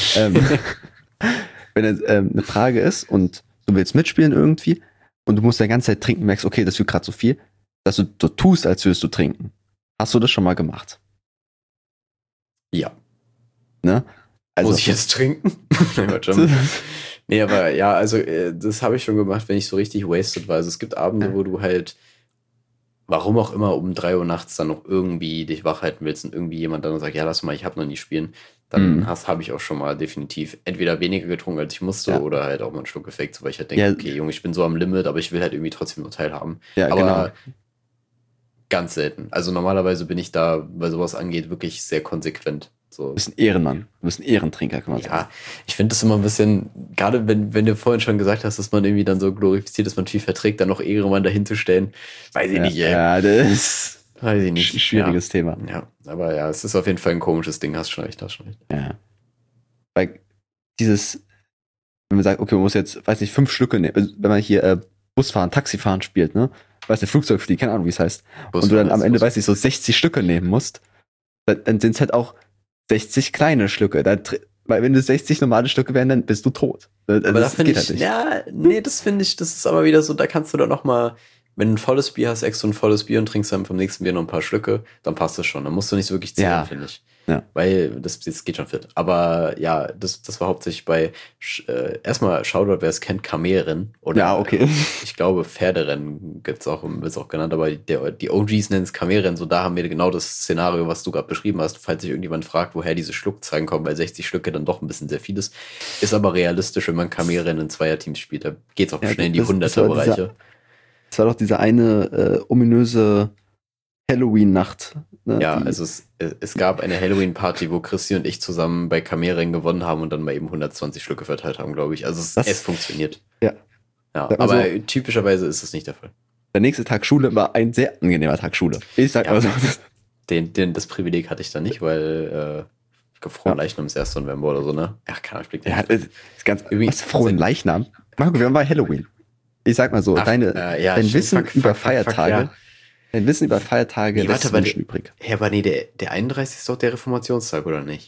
Wenn es eine Frage ist und du willst mitspielen irgendwie und du musst die ganze Zeit trinken, merkst, okay, das wird gerade so viel, dass du so tust, als würdest du trinken. Hast du das schon mal gemacht? Ja. Ne? Also, muss ich jetzt trinken? Nee, aber ja, also das habe ich schon gemacht, wenn ich so richtig wasted war. Also es gibt Abende, wo du halt, warum auch immer, um 3 Uhr nachts dann noch irgendwie dich wach halten willst und irgendwie jemand dann sagt, ja, lass mal, ich habe noch nie spielen. Dann habe ich auch schon mal definitiv entweder weniger getrunken, als ich musste, oder halt auch mal einen Schluck gefaked, weil ich halt denke, okay, Junge, ich bin so am Limit, aber ich will halt irgendwie trotzdem nur teilhaben. Ja, aber genau. Ganz selten. Also normalerweise bin ich da, weil sowas angeht, wirklich sehr konsequent. So. Du bist ein Ehrenmann, du bist ein Ehrentrinker, kann man sagen. Ja, ich finde das immer ein bisschen, gerade wenn du vorhin schon gesagt hast, dass man irgendwie dann so glorifiziert, dass man viel verträgt, dann noch Ehrenmann dahin zu stellen, weiß ich nicht, ey. Ja, das Weiß ich nicht. Schwieriges Thema. Ja, aber ja, es ist auf jeden Fall ein komisches Ding, hast schon recht. Ja. Weil dieses, wenn man sagt, okay, man muss jetzt, weiß nicht, 5 Stücke nehmen, also wenn man hier Busfahren, Taxifahren spielt, ne? Weiß nicht, Flugzeug fliegt, keine Ahnung, wie es heißt. Und du dann am Ende, weiß ich, so 60 Stücke nehmen musst, dann sind es halt auch 60 kleine Stücke. Weil wenn du 60 normale Stücke wären, dann bist du tot. Aber das finde ich, halt ja, nee, das finde ich, das ist aber wieder so, da kannst du dann noch mal, wenn du ein volles Bier hast, extra ein volles Bier und trinkst dann vom nächsten Bier noch ein paar Stücke, dann passt das schon. Dann musst du nicht so wirklich zählen, finde ich. Ja. Weil das geht schon fit. Aber ja, das war hauptsächlich bei erstmal Shoutout, wer es kennt, Kamelrennen. Oder ja, okay. Ich glaube, Pferderennen wird es auch genannt, aber die OGs nennen es Kamelrennen. So, da haben wir genau das Szenario, was du gerade beschrieben hast. Falls sich irgendjemand fragt, woher diese Schluckzahlen kommen, weil 60 Stücke dann doch ein bisschen sehr viel ist. Ist aber realistisch, wenn man Kamelrennen in Zweierteams spielt. Da geht es auch schnell in die 100er-Bereiche. Das war doch diese eine ominöse Halloween-Nacht. Ne, ja, also es gab eine Halloween-Party, wo Christi und ich zusammen bei Kamelrennen gewonnen haben und dann mal eben 120 Stücke verteilt haben, glaube ich. Also es funktioniert. Ja. Aber typischerweise ist es nicht der Fall. Der nächste Tag Schule war ein sehr angenehmer Tag Schule. Ich sag mal so. Das Privileg hatte ich dann nicht, weil frohen Leichnam ist 1. November oder so, ne? Ach, keine Ahnung, ja, ist ganz was frohen Leichnam? Marco, wir haben bei Halloween. Ich sag mal so, dein Wissen über Feiertage. Dein Wissen über Feiertage lässt Menschen übrig. Ja, aber nee, der 31. ist doch der Reformationstag, oder nicht?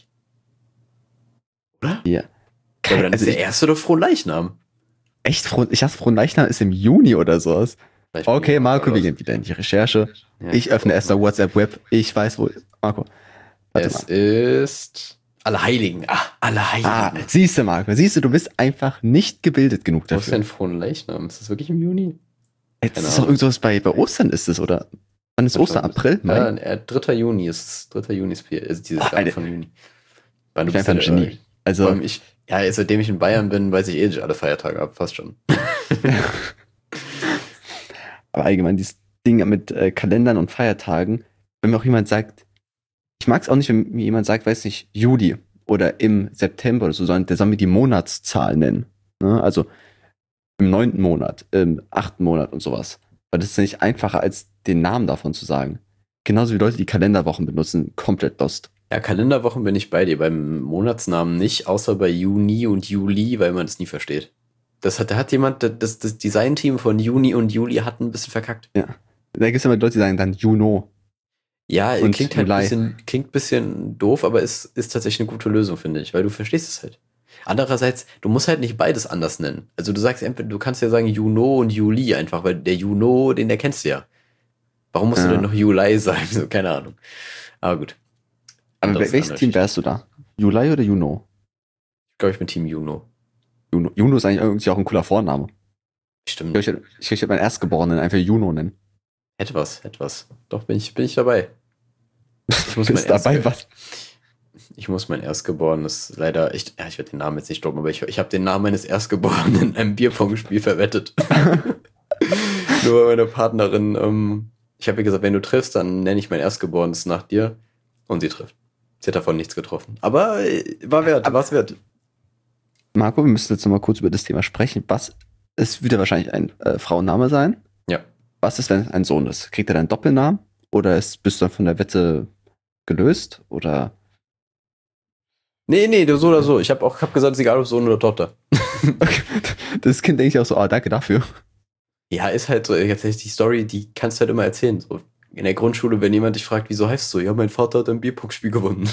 Oder? Ja. Aber dann ist der erste doch Fronleichnam. Echt? Ich dachte, Fronleichnam ist im Juni oder sowas. Okay, Marco, wir gehen wieder in die Recherche. Ja, ich öffne erst mal WhatsApp Web. Ich weiß, wo... Marco. Es ist... Allerheiligen. Allerheiligen. Siehst du, Marco. Du bist einfach nicht gebildet genug dafür. Was ist denn Fronleichnam? Ist das wirklich im Juni? Das ist doch irgendwas bei Ostern ist es, oder? Wann ist Ostern? April? Mai? Ja, 3. Juni ist es. 3. Juni ist dieses Jahr von Juni. Ich bin einfach ein Genie. Also, seitdem ich in Bayern bin, weiß ich nicht alle Feiertage ab, fast schon. Aber allgemein, dieses Ding mit Kalendern und Feiertagen, wenn mir auch jemand sagt, ich mag es auch nicht, wenn mir jemand sagt, weiß nicht, Juli oder im September oder so, sondern der soll mir die Monatszahl nennen. Ne? Also im 9. Monat, im 8. Monat und sowas. Weil das ist ja nicht einfacher, als den Namen davon zu sagen. Genauso wie Leute, die Kalenderwochen benutzen, komplett lost. Ja, Kalenderwochen bin ich bei dir, beim Monatsnamen nicht, außer bei Juni und Juli, weil man das nie versteht. Da hat jemand, das Designteam von Juni und Juli hat ein bisschen verkackt. Ja. Da gibt es immer Leute, die sagen dann Juno. Ja, klingt halt ein bisschen doof, aber ist tatsächlich eine gute Lösung, finde ich, weil du verstehst es halt. Andererseits, du musst halt nicht beides anders nennen. Also du kannst ja sagen Juno und Juli einfach, weil der Juno, den erkennst du ja. Warum musst du denn noch Juli sagen? So, keine Ahnung. Aber gut. Aber welches Team wärst du da? Juli oder Juno? Ich glaube, ich bin Team Juno. Juno ist eigentlich irgendwie auch ein cooler Vorname. Stimmt. Ich hätte meinen Erstgeborenen einfach Juno nennen. Hätte was. Doch, bin ich dabei. Ich muss mein Erstgeborenes leider, ich werde den Namen jetzt nicht droppen, aber ich habe den Namen meines Erstgeborenen in einem Bierpong-Spiel verwettet. Nur meine Partnerin, ich habe ihr gesagt, wenn du triffst, dann nenne ich mein Erstgeborenes nach dir. Und sie trifft. Sie hat davon nichts getroffen. Aber war's wert. Marco, wir müssen jetzt noch mal kurz über das Thema sprechen. Es wird ja wahrscheinlich ein Frauenname sein. Ja. Was ist, wenn es ein Sohn ist? Kriegt er dann einen Doppelnamen? Oder bist du dann von der Wette gelöst? Oder? Nee, so oder so. Ich hab gesagt, es ist egal, ob Sohn oder Tochter. Okay. Das Kind denke ich auch so, danke dafür. Ja, ist halt so, jetzt die Story, die kannst du halt immer erzählen. So, in der Grundschule, wenn jemand dich fragt, wieso heißt du so? Ja, mein Vater hat ein Bierpong-Spiel gewonnen.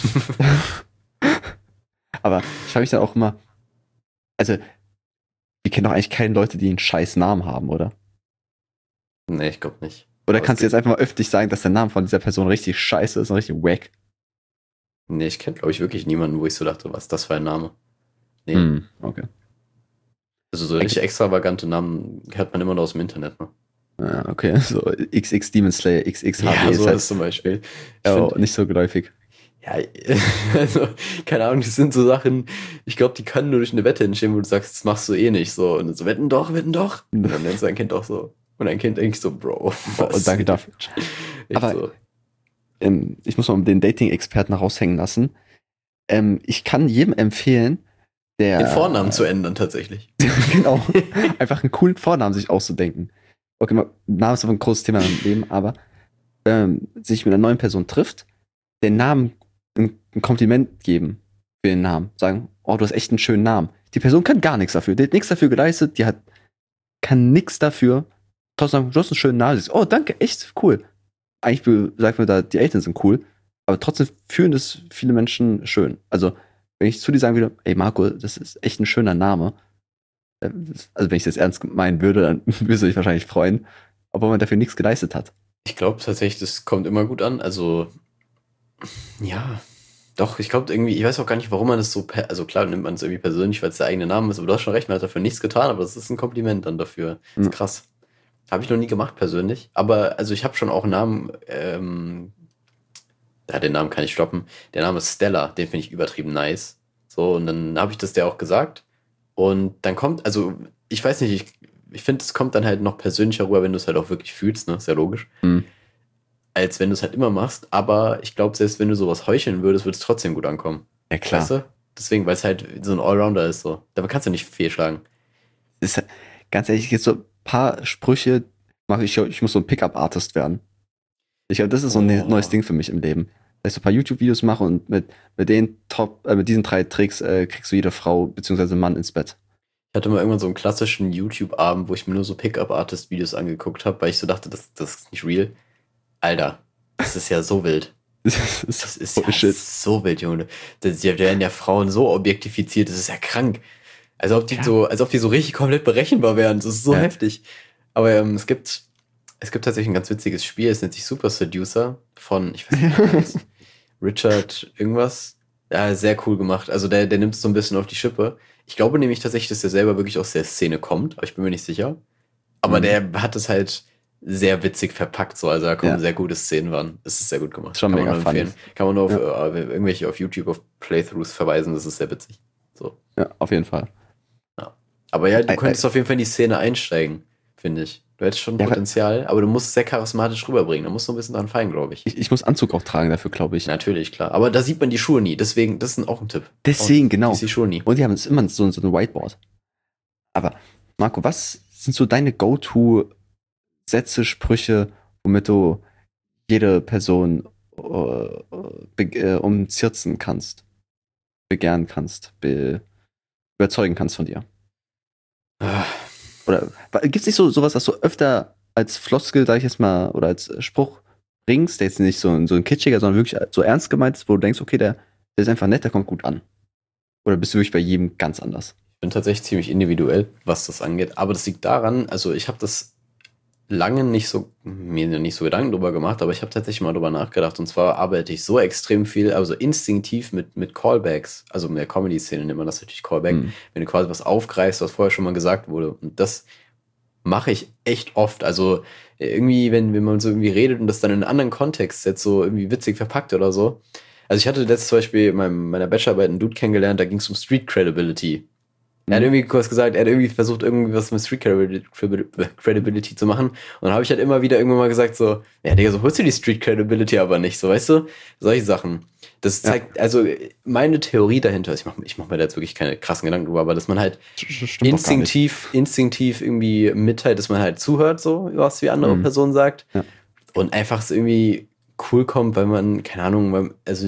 Aber ich frage mich dann auch immer, also, wir kennen doch eigentlich keine Leute, die einen scheiß Namen haben, oder? Nee, ich glaube nicht. Oder kannst du jetzt einfach mal öffentlich sagen, dass der Name von dieser Person richtig scheiße ist und richtig wack? Nee, ich kenne, glaube ich, wirklich niemanden, wo ich so dachte, was ist das für ein Name? Nee. Okay. Also so richtig extravagante Namen hört man immer nur aus dem Internet, ne? Ja, okay. So XX Demon Slayer, XX HD. Ja, so ist zum Beispiel. Nicht so geläufig. Ja, also, keine Ahnung, das sind so Sachen, ich glaube, die können nur durch eine Wette entstehen, wo du sagst, das machst du eh nicht, so. Und so, wetten doch. Und dann nennst du dein Kind auch so. Und dein Kind denkt so, Bro. Und danke dafür. Aber so. Ich muss mal den Dating-Experten raushängen lassen. Ich kann jedem empfehlen, den Vornamen zu ändern, tatsächlich. Genau. Einfach einen coolen Vornamen sich auszudenken. Okay, Name ist aber ein großes Thema im Leben, aber sich mit einer neuen Person trifft, den Namen ein Kompliment geben für den Namen. Sagen, oh, du hast echt einen schönen Namen. Die Person kann gar nichts dafür. Die hat nichts dafür geleistet, kann nichts dafür. Trotzdem sagen, du hast einen schönen Namen. Sie sagt, oh, danke, echt cool. Eigentlich sagt man da, die Eltern sind cool, aber trotzdem fühlen das viele Menschen schön. Also, wenn ich zu dir sagen würde, ey Marco, das ist echt ein schöner Name, also wenn ich das ernst meinen würde, dann würdest du dich wahrscheinlich freuen, obwohl man dafür nichts geleistet hat. Ich glaube tatsächlich, das kommt immer gut an. Also, ja, doch, ich glaube irgendwie, ich weiß auch gar nicht, warum man das so, also klar nimmt man es irgendwie persönlich, weil es der eigene Name ist, aber du hast schon recht, man hat dafür nichts getan, aber das ist ein Kompliment dann dafür. Das ist krass. Habe ich noch nie gemacht persönlich, aber also ich habe schon auch einen Namen, den Namen kann ich stoppen. Der Name ist Stella, den finde ich übertrieben nice. So, und dann habe ich das der auch gesagt. Und dann kommt, also ich weiß nicht, ich finde, es kommt dann halt noch persönlicher rüber, wenn du es halt auch wirklich fühlst, ne? Ist ja logisch. Als wenn du es halt immer machst. Aber ich glaube, selbst wenn du sowas heucheln würdest, würde es trotzdem gut ankommen. Ja, klar. Weißt du? Deswegen, weil es halt so ein Allrounder ist. So. Damit kannst du nicht fehlschlagen. Ist, ganz ehrlich, jetzt so ein paar Sprüche mache ich muss so ein Pickup-Artist werden. Ich glaube, das ist so ein neues Ding für mich im Leben. Dass ich so ein paar YouTube-Videos mache und mit diesen 3 Tricks kriegst du jede Frau bzw. Mann ins Bett. Ich hatte mal irgendwann so einen klassischen YouTube-Abend, wo ich mir nur so Pickup-Artist-Videos angeguckt habe, weil ich so dachte, das ist nicht real. Alter, das ist ja so wild. Das ist ja so wild, Junge. Da werden ja Frauen so objektifiziert, das ist ja krank. Als ob die so richtig komplett berechenbar wären. Das ist so heftig. Aber es gibt tatsächlich ein ganz witziges Spiel, es nennt sich Super Seducer von, ich weiß nicht, wie das heißt, Richard irgendwas. Ja, sehr cool gemacht. Also der nimmt es so ein bisschen auf die Schippe. Ich glaube nämlich tatsächlich, dass der selber wirklich aus der Szene kommt, aber ich bin mir nicht sicher. Aber der hat es halt sehr witzig verpackt, so, also da kommen sehr gute Szenen ran. Es ist sehr gut gemacht. Schon mega empfehlen. Kann man nur auf irgendwelche auf YouTube auf Playthroughs verweisen, das ist sehr witzig. So. Ja, auf jeden Fall. Ja. Aber ja, du könntest auf jeden Fall in die Szene einsteigen, finde ich. Du hättest schon Potenzial, aber du musst es sehr charismatisch rüberbringen. Da musst du ein bisschen dran feilen, glaube ich. Ich muss Anzug auch tragen dafür, glaube ich. Natürlich, klar. Aber da sieht man die Schuhe nie. Deswegen, das ist auch ein Tipp. Deswegen, genau. Die Schuhe nie. Und die haben immer so ein Whiteboard. Aber, Marco, was sind so deine Go-To-Sätze, Sprüche, womit du jede Person umzirzen kannst, begehren kannst, überzeugen kannst von dir? Oder gibt es nicht sowas, was du öfter als Floskel, sag ich jetzt mal, oder als Spruch bringst, der jetzt nicht so ein kitschiger, sondern wirklich so ernst gemeint ist, wo du denkst, okay, der ist einfach nett, der kommt gut an? Oder bist du wirklich bei jedem ganz anders? Ich bin tatsächlich ziemlich individuell, was das angeht. Aber das liegt daran, also ich habe das lange mir nicht so Gedanken drüber gemacht, aber ich habe tatsächlich mal drüber nachgedacht. Und zwar arbeite ich so extrem viel, also instinktiv mit Callbacks. Also in der Comedy-Szene nennt man das natürlich Callback. Wenn du quasi was aufgreifst, was vorher schon mal gesagt wurde. Und das mache ich echt oft. Also irgendwie, wenn man so irgendwie redet und das dann in einen anderen Kontext jetzt so irgendwie witzig verpackt oder so. Also ich hatte letztes zum Beispiel in meiner Bachelorarbeit einen Dude kennengelernt, da ging es um Street Credibility. Er hat irgendwie kurz gesagt, er hat irgendwie versucht, irgendwie was mit Street Credibility zu machen. Und dann habe ich halt immer wieder irgendwann mal gesagt, so, ja, Digga, so holst du die Street Credibility aber nicht, so, weißt du? Solche Sachen. Das zeigt, also meine Theorie dahinter ist, ich mach mir da jetzt wirklich keine krassen Gedanken drüber, aber dass man halt instinktiv irgendwie mitteilt, dass man halt zuhört, so, was die andere Person sagt. Ja. Und einfach so irgendwie cool kommt, weil man, keine Ahnung, also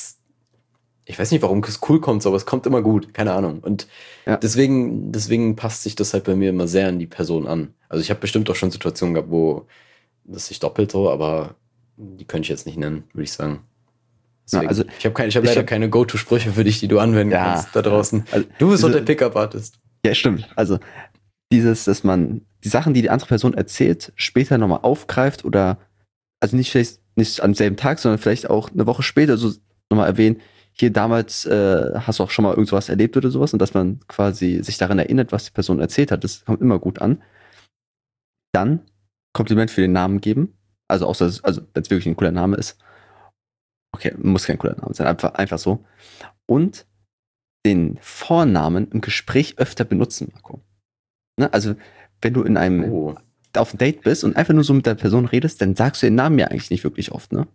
ich weiß nicht, warum es cool kommt, aber es kommt immer gut, keine Ahnung. Und deswegen passt sich das halt bei mir immer sehr an die Person an. Also ich habe bestimmt auch schon Situationen gehabt, wo das sich doppelt so, aber die könnte ich jetzt nicht nennen, würde ich sagen. Deswegen, also ich habe leider keine Go-To-Sprüche für dich, die du anwenden kannst da draußen. Also du bist doch der Pickup-Artist. Ja, stimmt. Also dass man die Sachen, die andere Person erzählt, später nochmal aufgreift oder also vielleicht nicht am selben Tag, sondern vielleicht auch eine Woche später so nochmal erwähnen, hier damals hast du auch schon mal irgendwas erlebt oder sowas und dass man quasi sich daran erinnert, was die Person erzählt hat, das kommt immer gut an. Dann Kompliment für den Namen geben, also wenn es wirklich ein cooler Name ist. Okay, muss kein cooler Name sein, einfach so. Und den Vornamen im Gespräch öfter benutzen, Marco. Ne? Also wenn du auf ein Date bist und einfach nur so mit der Person redest, dann sagst du den Namen ja eigentlich nicht wirklich oft, ne?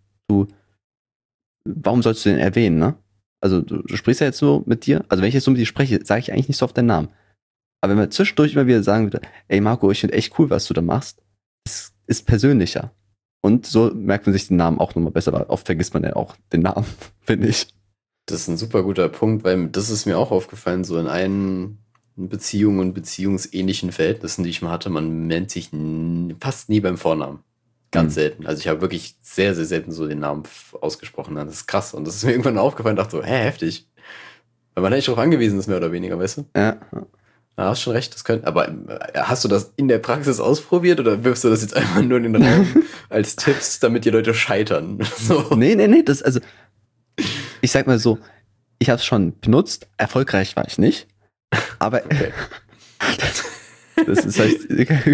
Warum sollst du den erwähnen, ne? Also du sprichst ja jetzt so mit dir, also wenn ich jetzt so mit dir spreche, sage ich eigentlich nicht so oft deinen Namen. Aber wenn wir zwischendurch immer wieder sagen würde, ey Marco, ich finde echt cool, was du da machst, es ist persönlicher. Und so merkt man sich den Namen auch nochmal besser, weil oft vergisst man ja auch den Namen, finde ich. Das ist ein super guter Punkt, weil das ist mir auch aufgefallen, so in allen Beziehungen und beziehungsähnlichen Verhältnissen, die ich mal hatte, man nennt sich fast nie beim Vornamen. Ganz selten. Also ich habe wirklich sehr, sehr selten so den Namen ausgesprochen. Das ist krass. Und das ist mir irgendwann aufgefallen, dachte so, heftig. Weil man eigentlich darauf angewiesen ist, mehr oder weniger, weißt du? Ja. Da hast schon recht, das könnte. Aber hast du das in der Praxis ausprobiert oder wirfst du das jetzt einfach nur in den Raum als Tipps, damit die Leute scheitern? So. Nee, also ich sag mal so, ich habe es schon benutzt, erfolgreich war ich nicht, aber okay. Das ist halt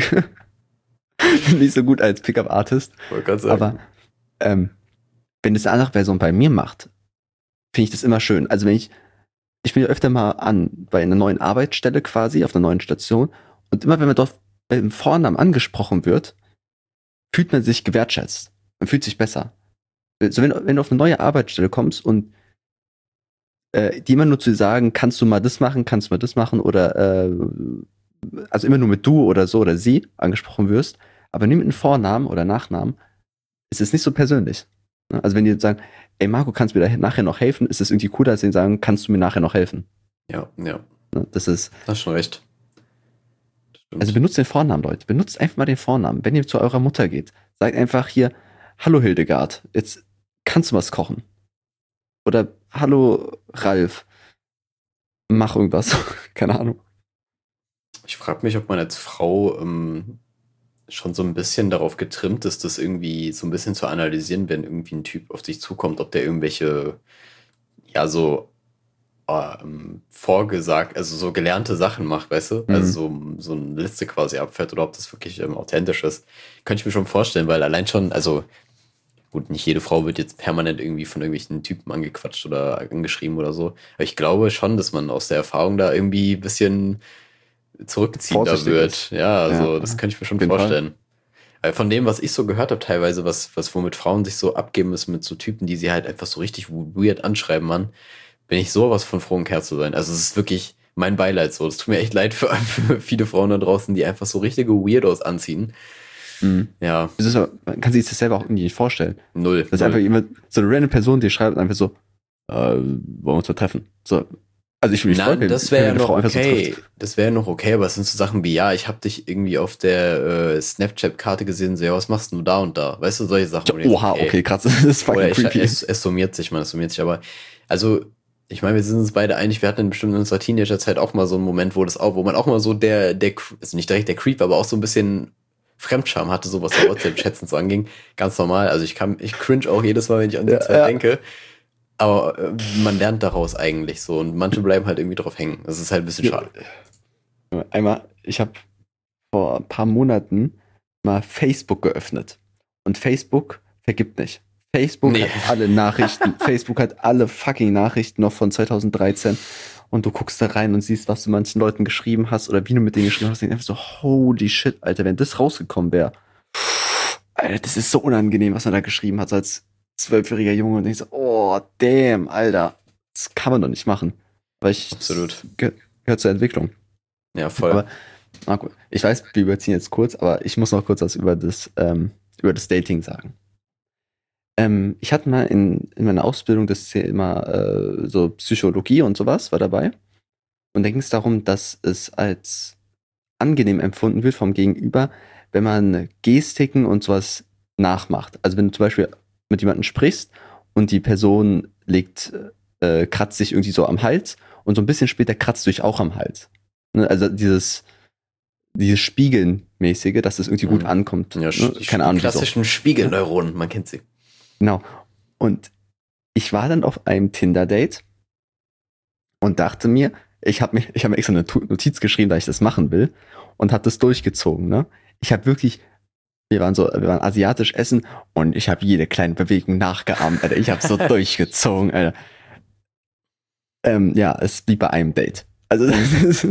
nicht so gut als Pickup-Artist, aber wenn das eine andere Person bei mir macht, finde ich das immer schön. Also wenn ich bin ja öfter mal bei einer neuen Arbeitsstelle quasi, auf einer neuen Station, und immer wenn man dort im Vornamen angesprochen wird, fühlt man sich gewertschätzt. Man fühlt sich besser. So, wenn du auf eine neue Arbeitsstelle kommst und die immer nur zu sagen, kannst du mal das machen oder also immer nur mit du oder so oder sie angesprochen wirst, aber nie mit einem Vornamen oder Nachnamen, ist es nicht so persönlich. Also wenn die jetzt sagen, ey Marco, kannst du mir da nachher noch helfen, ist es irgendwie cooler, als sie sagen, kannst du mir nachher noch helfen. Ja. Das ist. Hast schon recht. Also benutzt den Vornamen, Leute. Benutzt einfach mal den Vornamen. Wenn ihr zu eurer Mutter geht, sagt einfach hier, hallo Hildegard, jetzt kannst du was kochen. Oder hallo Ralf, mach irgendwas. Keine Ahnung. Ich frage mich, ob man als Frau schon so ein bisschen darauf getrimmt ist, das irgendwie so ein bisschen zu analysieren, wenn irgendwie ein Typ auf dich zukommt, ob der irgendwelche, ja, so vorgesagt, also so gelernte Sachen macht, weißt du? Also so eine Liste quasi abfährt oder ob das wirklich authentisch ist. Könnte ich mir schon vorstellen, weil allein schon, also gut, nicht jede Frau wird jetzt permanent irgendwie von irgendwelchen Typen angequatscht oder angeschrieben oder so. Aber ich glaube schon, dass man aus der Erfahrung da irgendwie ein bisschen zurückziehender wird. Ja, also das könnte ich mir schon vorstellen. Weil von dem, was ich so gehört habe, teilweise, womit Frauen sich so abgeben müssen mit so Typen, die sie halt einfach so richtig weird anschreiben, Mann, bin ich sowas von froh, ein Kerl zu sein. Also es ist wirklich mein Beileid so. Es tut mir echt leid für viele Frauen da draußen, die einfach so richtige Weirdos anziehen. Ja. Man kann sich das selber auch irgendwie nicht vorstellen. Null. Das ist einfach jemand, so eine random Person, die schreibt einfach so, wollen wir uns mal treffen? So. Also ich will nicht Nein, das wäre ja noch okay. Das wäre noch okay, aber es sind so Sachen wie, ja, ich habe dich irgendwie auf der Snapchat-Karte gesehen, so, ja, was machst du da und da? Weißt du, solche Sachen. Oha, okay, krass, das ist fucking creepy. Es summiert sich, aber, also, ich meine, wir sind uns beide einig, wir hatten bestimmt in unserer Teenagerzeit auch mal so einen Moment, wo man auch mal so also nicht direkt der Creep, aber auch so ein bisschen Fremdscham hatte, so was der WhatsApp-Chats und so anging. Ganz normal, also ich cringe auch jedes Mal, wenn ich an die Zeit denke. Aber man lernt daraus eigentlich so und manche bleiben halt irgendwie drauf hängen. Das ist halt ein bisschen schade. Einmal, ich habe vor ein paar Monaten mal Facebook geöffnet. Und Facebook vergibt nicht. Facebook hat alle Nachrichten. Facebook hat alle fucking Nachrichten noch von 2013. Und du guckst da rein und siehst, was du manchen Leuten geschrieben hast oder wie du mit denen geschrieben hast. Und einfach so, holy shit, Alter, wenn das rausgekommen wäre. Alter, das ist so unangenehm, was man da geschrieben hat, so als 12-jähriger Junge. Und denkst so, oh, damn, Alter. Das kann man doch nicht machen. Weil absolut. Gehört zur Entwicklung. Ja, voll. Aber, Marco, ich weiß, wir überziehen jetzt kurz, aber ich muss noch kurz was über das Dating sagen. Ich hatte mal in meiner Ausbildung das Thema so Psychologie und sowas war dabei. Und da ging es darum, dass es als angenehm empfunden wird vom Gegenüber, wenn man Gestiken und sowas nachmacht. Also wenn du zum Beispiel mit jemandem sprichst und die Person kratzt sich irgendwie so am Hals und so ein bisschen später kratzt du dich auch am Hals. Ne? Also dieses Spiegeln-mäßige, dass das irgendwie gut ankommt. Ja, ne? Keine Ahnung. Die klassischen Spiegelneuronen, man kennt sie. Genau. Und ich war dann auf einem Tinder-Date und dachte mir, ich hab mir extra eine Notiz geschrieben, da ich das machen will und habe das durchgezogen. Ne? Ich habe wirklich, wir waren asiatisch essen und ich habe jede kleine Bewegung nachgeahmt, Alter. Ich habe so durchgezogen, Alter. Ja, es blieb bei einem Date. Also das ist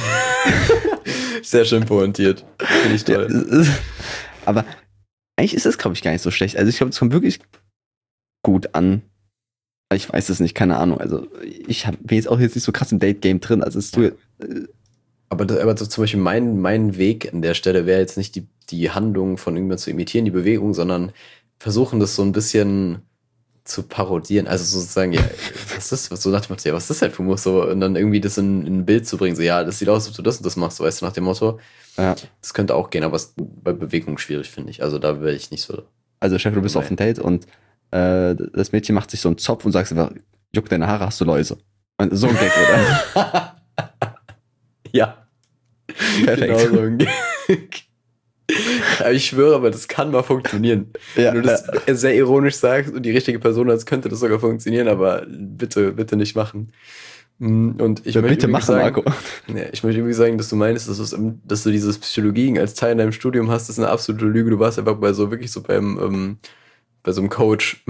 sehr schön pointiert. Finde ich toll. Ja, aber eigentlich ist es, glaube ich, gar nicht so schlecht. Also ich glaube, es kommt wirklich gut an. Ich weiß es nicht, keine Ahnung. Also ich bin jetzt auch nicht so krass im Date-Game drin. Also aber so zum Beispiel mein Weg an der Stelle wäre jetzt nicht die Handlung von irgendwann zu imitieren, die Bewegung, sondern versuchen das so ein bisschen zu parodieren, also sozusagen, ja, was ist, so nach dem Motto, ja, was ist das denn für Musik? So, und dann irgendwie das in ein Bild zu bringen, so, ja, das sieht aus, als ob du das und das machst, so, weißt du, nach dem Motto. Ja. Das könnte auch gehen, aber es bei Bewegung schwierig, finde ich. Also da wäre ich nicht so. Also Chef, du bist auf einem Date und das Mädchen macht sich so einen Zopf und sagst einfach, juck deine Haare, hast du Läuse. Und so ein Gag, oder? Ja. Perfekt. Genau so ein Gag. Aber ich schwöre, aber das kann mal funktionieren. Ja, Wenn du das sehr ironisch sagst und die richtige Person hast, könnte das sogar funktionieren, aber bitte, bitte nicht machen. Und ich möchte bitte machen, sagen, Marco. ja, ich möchte irgendwie sagen, dass du meinst, dass du dieses Psychologie als Teil in deinem Studium hast, das ist eine absolute Lüge. Du warst einfach bei so wirklich so bei so einem Coach.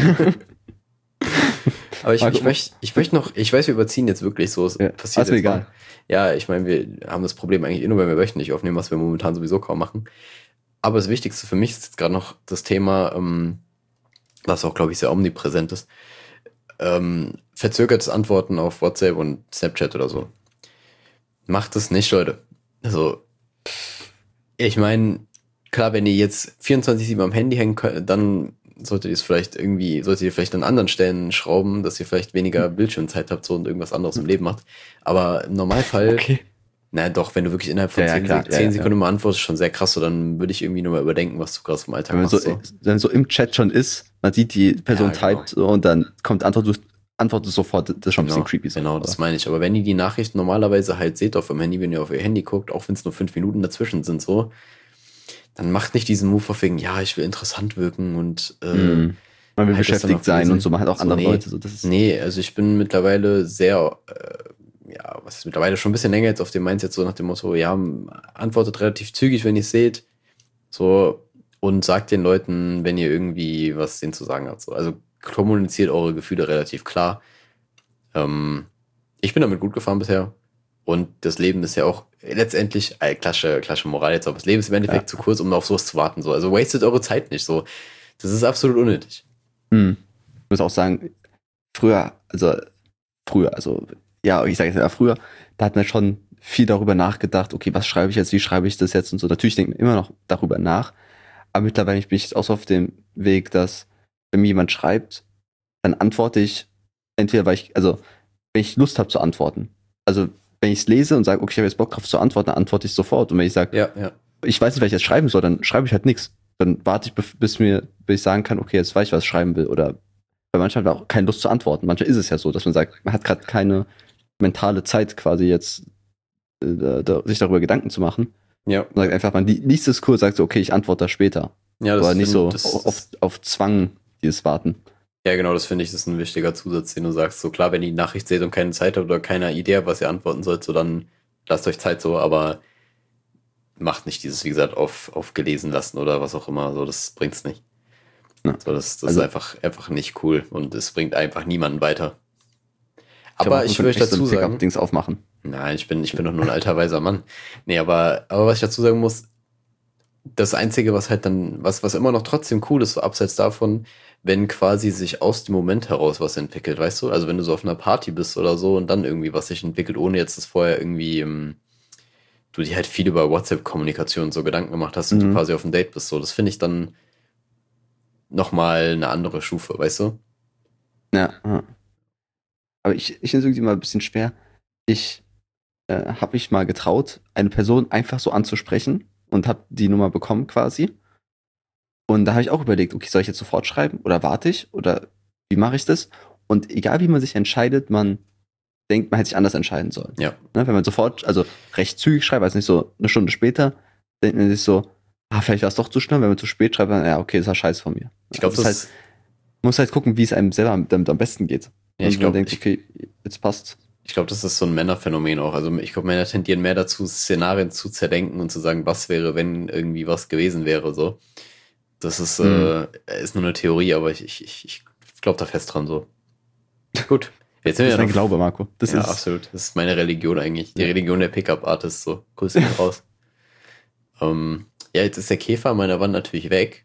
Aber ich möchte noch, ich weiß, wir überziehen jetzt wirklich so, es passiert ist mir jetzt egal. mal. Ja, ich meine, wir haben das Problem eigentlich nur, wenn wir wöchentlich aufnehmen, was wir momentan sowieso kaum machen. Aber das Wichtigste für mich ist jetzt gerade noch das Thema, was auch, glaube ich, sehr omnipräsent ist, verzögertes Antworten auf WhatsApp und Snapchat oder so. Macht es nicht, Leute. Also, ich meine, klar, wenn ihr jetzt 24/7 am Handy hängen könnt, dann solltet ihr vielleicht an anderen Stellen schrauben, dass ihr vielleicht weniger Bildschirmzeit habt so und irgendwas anderes im Leben macht. Aber im Normalfall, Okay. na doch, wenn du wirklich innerhalb von 10 Sekunden mal antwortest, schon sehr krass, so dann würde ich irgendwie nur mal überdenken, was du gerade vom Alltag machst. Wenn so im Chat schon ist, man sieht die Person typt so, und dann kommt antwortet sofort, das ist schon ein bisschen creepy. So, genau, das meine ich. Aber wenn ihr die Nachricht normalerweise halt seht auf dem Handy, wenn ihr auf ihr Handy guckt, auch wenn es nur 5 Minuten dazwischen sind, so, dann macht nicht diesen Move auf wegen, ja, ich will interessant wirken und man will halt beschäftigt sein und so, man hat auch andere Leute. So, das ist also ich bin mittlerweile sehr, was ist mittlerweile schon ein bisschen länger jetzt auf dem Mindset, so nach dem Motto, ja, antwortet relativ zügig, wenn ihr es seht, so, und sagt den Leuten, wenn ihr irgendwie was denen zu sagen habt, so. Also kommuniziert eure Gefühle relativ klar. Ich bin damit gut gefahren bisher. Und das Leben ist ja auch letztendlich, klassische Moral jetzt, aber das Leben ist im Endeffekt zu kurz, um auf sowas zu warten. So. Also wastet eure Zeit nicht. So. Das ist absolut unnötig. Ich muss auch sagen, früher, ja, ich sage jetzt ja früher, da hat man schon viel darüber nachgedacht, okay, was schreibe ich jetzt, wie schreibe ich das jetzt und so. Natürlich denke ich immer noch darüber nach, aber mittlerweile bin ich jetzt auch so auf dem Weg, dass wenn mir jemand schreibt, dann antworte ich entweder, wenn ich Lust habe zu antworten. Also wenn ich es lese und sage, okay, ich habe jetzt Bock drauf zu antworten, dann antworte ich sofort. Und wenn ich sage, ich weiß nicht, was ich jetzt schreiben soll, dann schreibe ich halt nichts. Dann warte ich, bis ich sagen kann, okay, jetzt weiß ich, was ich schreiben will. Oder weil manchmal hat man auch keine Lust zu antworten. Manchmal ist es ja so, dass man sagt, man hat gerade keine mentale Zeit quasi jetzt sich darüber Gedanken zu machen. Ja. Und sagt einfach, man liest es kurz, sagt so, okay, ich antworte da später. Ja, das aber nicht so auf Zwang dieses Warten. Ja, genau, das finde ich, ist ein wichtiger Zusatz, den du sagst. So klar, wenn ihr die Nachricht seht und keine Zeit habt oder keine Idee, was ihr antworten sollt, so dann lasst euch Zeit so, aber macht nicht dieses, wie gesagt, auf gelesen lassen oder was auch immer. So, das bringt's nicht. Ja. So, das ist einfach nicht cool und es bringt einfach niemanden weiter. Aber ich will euch dazu sagen. Dings aufmachen. Nein, ich bin doch nur ein alter weiser Mann. Nee, aber was ich dazu sagen muss, das Einzige, was halt dann, was immer noch trotzdem cool ist, so abseits davon, wenn quasi sich aus dem Moment heraus was entwickelt, weißt du? Also wenn du so auf einer Party bist oder so und dann irgendwie was sich entwickelt, ohne jetzt das vorher irgendwie, du dir halt viel über WhatsApp-Kommunikation so Gedanken gemacht hast und du quasi auf einem Date bist, so, das finde ich dann nochmal eine andere Stufe, weißt du? Ja. Aber ich finde es irgendwie mal ein bisschen schwer. Ich habe mich mal getraut, eine Person einfach so anzusprechen und habe die Nummer bekommen quasi. Und da habe ich auch überlegt, okay, soll ich jetzt sofort schreiben oder warte ich oder wie mache ich das? Und egal wie man sich entscheidet, man denkt, man hätte sich anders entscheiden sollen. Ja. Ne, wenn man sofort, also recht zügig schreibt, also nicht so eine Stunde später, denkt man sich so, vielleicht war es doch zu schnell, wenn man zu spät schreibt, dann, ja, okay, das war scheiße von mir. Ich glaube, das muss halt gucken, wie es einem selber damit am besten geht. Ja, ich glaube, okay, jetzt passt. Ich glaube, das ist so ein Männerphänomen auch. Also ich glaube, Männer tendieren mehr dazu, Szenarien zu zerdenken und zu sagen, was wäre, wenn irgendwie was gewesen wäre, so. Das ist nur eine Theorie, aber ich glaube da fest dran, so. Gut. Jetzt das ist ein Glaube, Marco. Das ist absolut. Das ist meine Religion eigentlich. Die Religion der Pickup-Artists, so. Grüße mich raus. Ja, jetzt ist der Käfer an meiner Wand natürlich weg.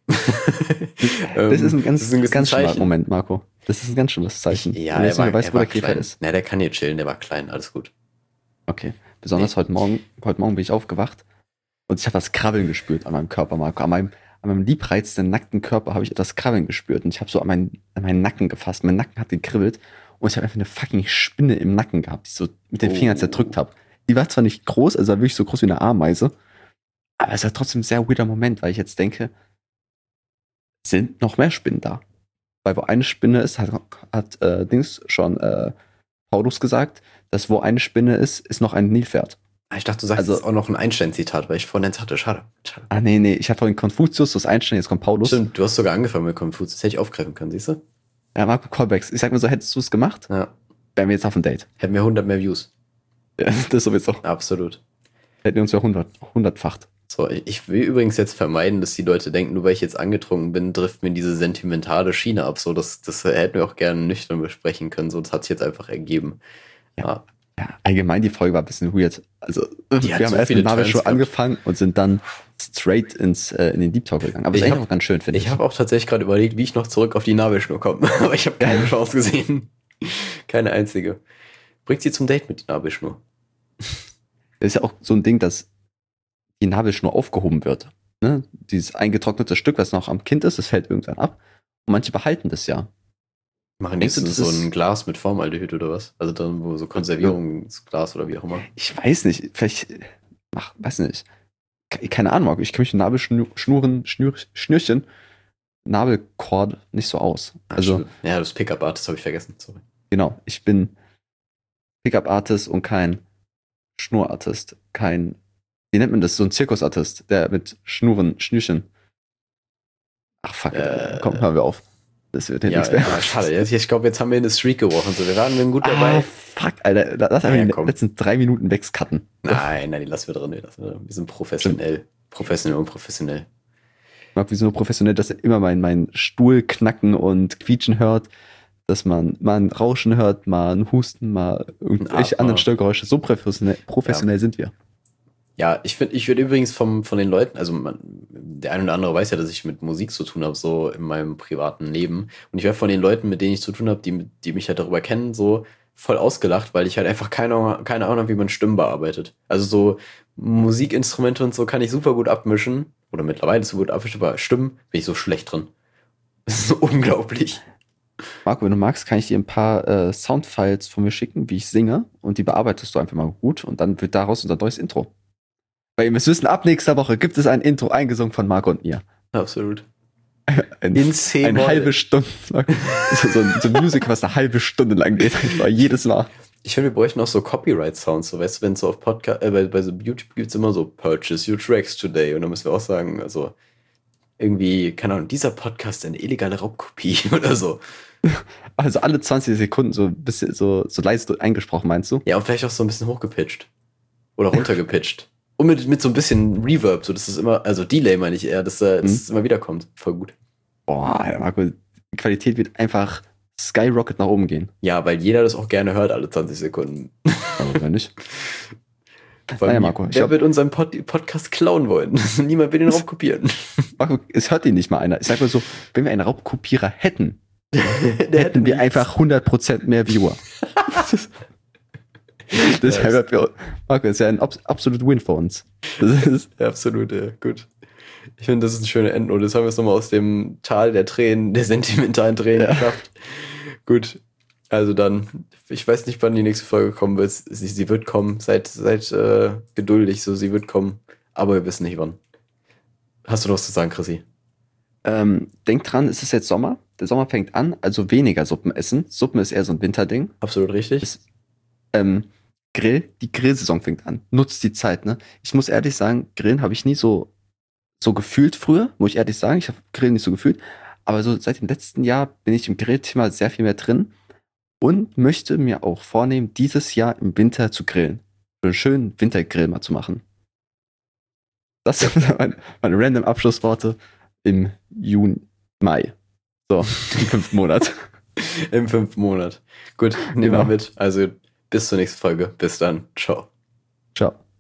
Das ist ein ganz schlimmer Moment, Marco. Das ist ein ganz schlimmes Zeichen. Ja, er weiß, wo der Käfer ist. Na, der kann hier chillen, der war klein, alles gut. Okay. Besonders heute Morgen bin ich aufgewacht Und ich habe das Krabbeln gespürt an meinem Körper, Marco. An meinem liebreizenden, nackten Körper habe ich das Krabbeln gespürt. Und ich habe so an meinen Nacken gefasst. Mein Nacken hat gekribbelt. Und ich habe einfach eine fucking Spinne im Nacken gehabt, die ich so mit den Fingern zerdrückt habe. Die war zwar nicht groß, also war wirklich so groß wie eine Ameise. Aber es war trotzdem ein sehr weirder Moment, weil ich jetzt denke, sind noch mehr Spinnen da? Weil wo eine Spinne ist, hat Paulus gesagt, dass wo eine Spinne ist noch ein Nilpferd. Ich dachte, du sagst also, das ist auch noch ein Einstein-Zitat, weil ich vorhin eins hatte. Schade. Ah, nee. Ich hatte vorhin Konfuzius, das Einstein, jetzt kommt Paulus. Stimmt, du hast sogar angefangen mit Konfuzius. Das hätte ich aufgreifen können, siehst du? Ja, Marco, Callbacks. Ich sag mal so, hättest du es gemacht, ja, wären wir jetzt auf ein Date. Hätten wir 100 mehr Views. Ja, das sowieso. Absolut. Hätten wir uns ja 100-facht. So, ich will übrigens jetzt vermeiden, dass die Leute denken, nur weil ich jetzt angetrunken bin, trifft mir diese sentimentale Schiene ab. So, das hätten wir auch gerne nüchtern besprechen können. So, das hat sich jetzt einfach ergeben. Ja, allgemein die Folge war ein bisschen weird. Also, wir haben so erst mit Nabelshow angefangen und sind dann straight in den Deep Talk gegangen. Aber das ist eigentlich auch ganz schön, finde ich. Ich habe auch tatsächlich gerade überlegt, wie ich noch zurück auf die Nabelschnur komme. Aber ich habe keine Chance gesehen. Keine einzige. Bringt sie zum Date mit die Nabelschnur. Das ist ja auch so ein Ding, dass die Nabelschnur aufgehoben wird. Ne? Dieses eingetrocknete Stück, was noch am Kind ist, das fällt irgendwann ab. Und manche behalten das ja. Machen die so ein Glas mit Formaldehyd oder was? Also dann, wo so Konservierungsglas oder wie auch immer. Ich weiß nicht. Vielleicht, weiß nicht. Keine Ahnung, ich kenne mich mit Schnürchen, Nabelkord nicht so aus. Also, ja, das Pickup-Artist habe ich vergessen. Sorry. Genau, ich bin Pickup-Artist und kein Schnurartist. Wie nennt man das? So ein Zirkusartist, der mit Schnürchen. Ach fuck, komm, hören wir auf. Das wird ja nichts mehr. Ja, schade. Ich glaube, jetzt haben wir eine Streak gebrochen. So, wir waren gut dabei. Fuck, Alter. Lass einfach die letzten 3 Minuten wegcutten. Nein, die lassen wir drin. Wir sind professionell. Professionell und professionell. Ich mag, wie so professionell, dass er immer meinen Stuhl knacken und quietschen hört, dass man mal ein Rauschen hört, mal ein Husten, mal irgendwelche anderen Störgeräusche. So professionell sind wir. Ja, ich würde übrigens von den Leuten, also der eine oder andere weiß ja, dass ich mit Musik zu tun habe, so in meinem privaten Leben. Und ich werde von den Leuten, mit denen ich zu tun habe, die mich halt darüber kennen, so voll ausgelacht, weil ich halt einfach keine Ahnung habe, wie man Stimmen bearbeitet. Also so Musikinstrumente und so kann ich super gut abmischen. Oder mittlerweile so gut abmischen, aber Stimmen bin ich so schlecht drin. Das ist so unglaublich. Marco, wenn du magst, kann ich dir ein paar Soundfiles von mir schicken, wie ich singe. Und die bearbeitest du einfach mal gut. Und dann wird daraus unser neues Intro. Weil ihr müsst wissen, ab nächster Woche gibt es ein Intro eingesungen von Marco und mir. Absolut. Eine halbe Stunde lang. so ein Musical, was eine halbe Stunde lang geht. Jedes Mal. Ich finde, wir bräuchten auch so Copyright-Sounds. So, weißt du, wenn so auf Podcast, bei so YouTube gibt es immer so Purchase your tracks today. Und dann müssen wir auch sagen, also irgendwie, keine Ahnung, dieser Podcast ist eine illegale Raubkopie oder so. Also alle 20 Sekunden so ein bisschen so leise eingesprochen, meinst du? Ja, und vielleicht auch so ein bisschen hochgepitcht. Oder runtergepitcht. Und mit so ein bisschen Reverb, so dass es immer, also Delay meine ich eher, dass es immer wieder kommt. Voll gut. Boah, Marco, die Qualität wird einfach skyrocket nach oben gehen. Ja, weil jeder das auch gerne hört, alle 20 Sekunden. Aber wenn nicht. Naja, Marco. Wer wird unseren Podcast klauen wollen? Niemand will den raubkopieren. Marco, es hört ihn nicht mal einer. Ich sag mal so, wenn wir einen Raubkopierer hätten, hätten wir einfach 100% mehr Viewer. Marco, das ist ja ein absolut Win für uns. Das ist absolut, ja, gut. Ich finde, das ist eine schöne Endnote. Jetzt haben wir es nochmal aus dem Tal der Tränen, der sentimentalen Tränen geschafft. Gut, also dann, ich weiß nicht, wann die nächste Folge kommen wird. Sie wird kommen. Seid geduldig, so, sie wird kommen. Aber wir wissen nicht wann. Hast du noch was zu sagen, Chrissy? Denk dran, es ist jetzt Sommer. Der Sommer fängt an, also weniger Suppen essen. Suppen ist eher so ein Winterding. Absolut richtig. Die Grillsaison fängt an. Nutzt die Zeit, ne? Ich muss ehrlich sagen, Grillen habe ich nie so gefühlt früher, muss ich ehrlich sagen. Ich habe Grillen nicht so gefühlt. Aber so seit dem letzten Jahr bin ich im Grillthema sehr viel mehr drin und möchte mir auch vornehmen, dieses Jahr im Winter zu grillen. So einen schönen Wintergrill mal zu machen. Das sind meine random Abschlussworte im Mai. So, im 5. Monat. Im 5. Monat. Gut, nehmen wir mit. Also bis zur nächsten Folge. Bis dann. Ciao. Ciao.